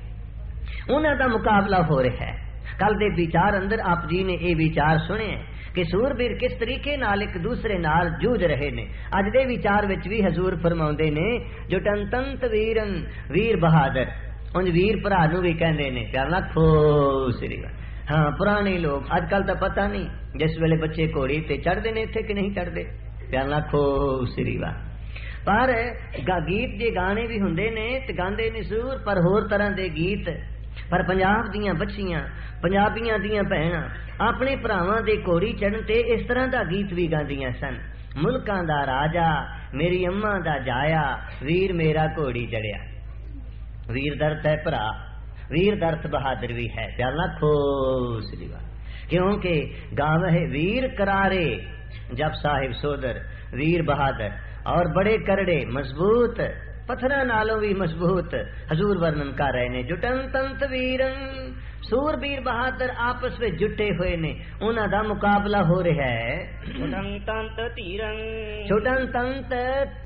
उन्हां दा मुकाबला हो रहा है। कल दे विचार अंदर आप जी ने ये विचार सुने कि सूरबीर किस तरीके नाल एक दूसरे नाल जूझ रहे ने। अज दे विचार विच भी हजूर फरमाउंदे ने, जो टंतंत वीरन वीर बहादुर, उंज वीर भरा नूं भी कहंदे ने, प्यार नाल खो श्री। हाँ, पुराने लोग अजकल तो पता नहीं, जिस वेले बच्चे घोड़ी ते चढ़दे ने इत्थे कि नहीं चढ़दे, प्यार नाल खो श्री। पर गीत जे गाने भी हुंदे ने ते गांदे ने सूर, पर होर तरह दे गीत। पर पंजाब दियां बच्चियां, पंजाबियां दियां भैणां अपने भरावां दे घोड़ी चढ़न ते इस तरह दा गीत भी गांदियां सन। मुल्कां दा राजा मेरी अम्मा दा जाया, वीर मेरा घोड़ी चढ़िया। वीर दर्द है भरा, वीर दर्द बहादुर भी है, प्याला खोस लीवा। क्योंकि गावह वीर करारे जब साहिब सोदर, वीर बहादुर और बड़े करड़े मजबूत, पत्थरा नालों भी मजबूत हजूर वर्णन कर रहे ने। जुटन तंत वीरन, सूरबीर बहादुर आपस में जुटे हुए ने, उन्हां दा मुकाबला हो रहा है। छुटन तंत तीरन, छुटन तंत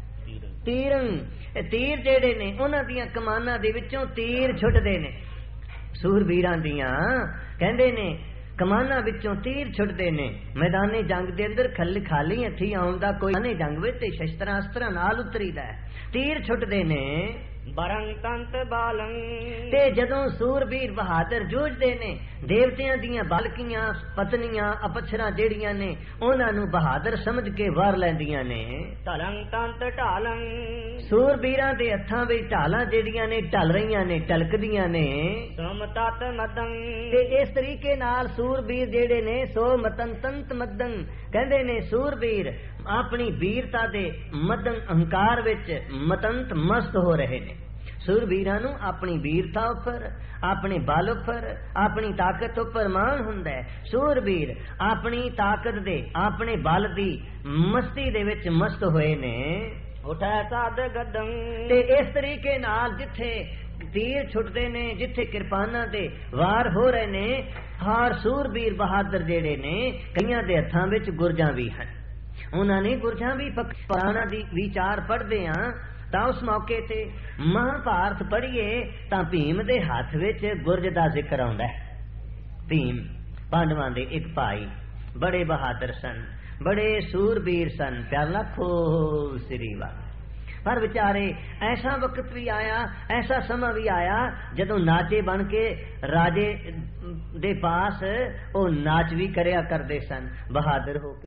तीरन, तीर जेड़े ने उन्हां दियां कमानां दे विचों तीर छुटदे ने। सूरबीरां दियां कहंदे ने कमाना विचों तीर छुटदे ने। मैदाने जंग दे अंदर खाली हथी आउण दा कोई मैदाने जंग विच ते शस्त्रां अस्त्रां नाल उतरीदा है, तीर छुटदे ने। बरंग तंत बालंग, ते जदों सूरबीर बहादुर जूझदे ने, देवतियां दियां बालकियां पत्नियां अपछरां जेड़ियां ने उन्हां नूं बहादुर समझ के वार लैंदियां ने। तलंग तंत ढालंग, सूरबीरां दे हत्थां विच ढालां जेड़ियां ने ढल रहीआं ने, ढलकदियां ने। सोम तत मदंग, ते इस तरीके नाल सूरबीर जेड़े ने सो मतन तंत मदंग कहंदे ने। सूरबीर अपनी वीरता दे मदन अहंकार विच मतंत मस्त हो रहे ने। सूरबीरां नूं अपनी वीरता उपर, अपने बल उपर, अपनी ताकत उपर मान हुंदा है। सूरबीर अपनी ताकत दे, अपने बल दी मस्ती दे विच मस्त होए ने। उठै साध गदंग, ते इस तरीके नाल जिथे तीर छुटदे ने, जिथे किरपानां दे वार हो रहे ने, हार सूरबीर बहादुर जेड़े ने कईयां दे हत्थां विच गुरजां भी हन। उन्हां ने गुरजां भी पुराणा दी विचार पढ़दे हां तां उस मौके ते महाभारत पढ़िए तां भीम दे हत्थ विच गुरज दा जिक्र आउंदा है। भीम पांडवां दे एक भाई, बड़े बहादुर सन, बड़े सूरबीर सन, प्यार लाखो श्री वाह। पर बेचारे ऐसा वक्त भी आया, ऐसा समा भी आया जदों नाचे बन के राजे दे पास वो नाच भी करया करदे सन बहादुर हो के।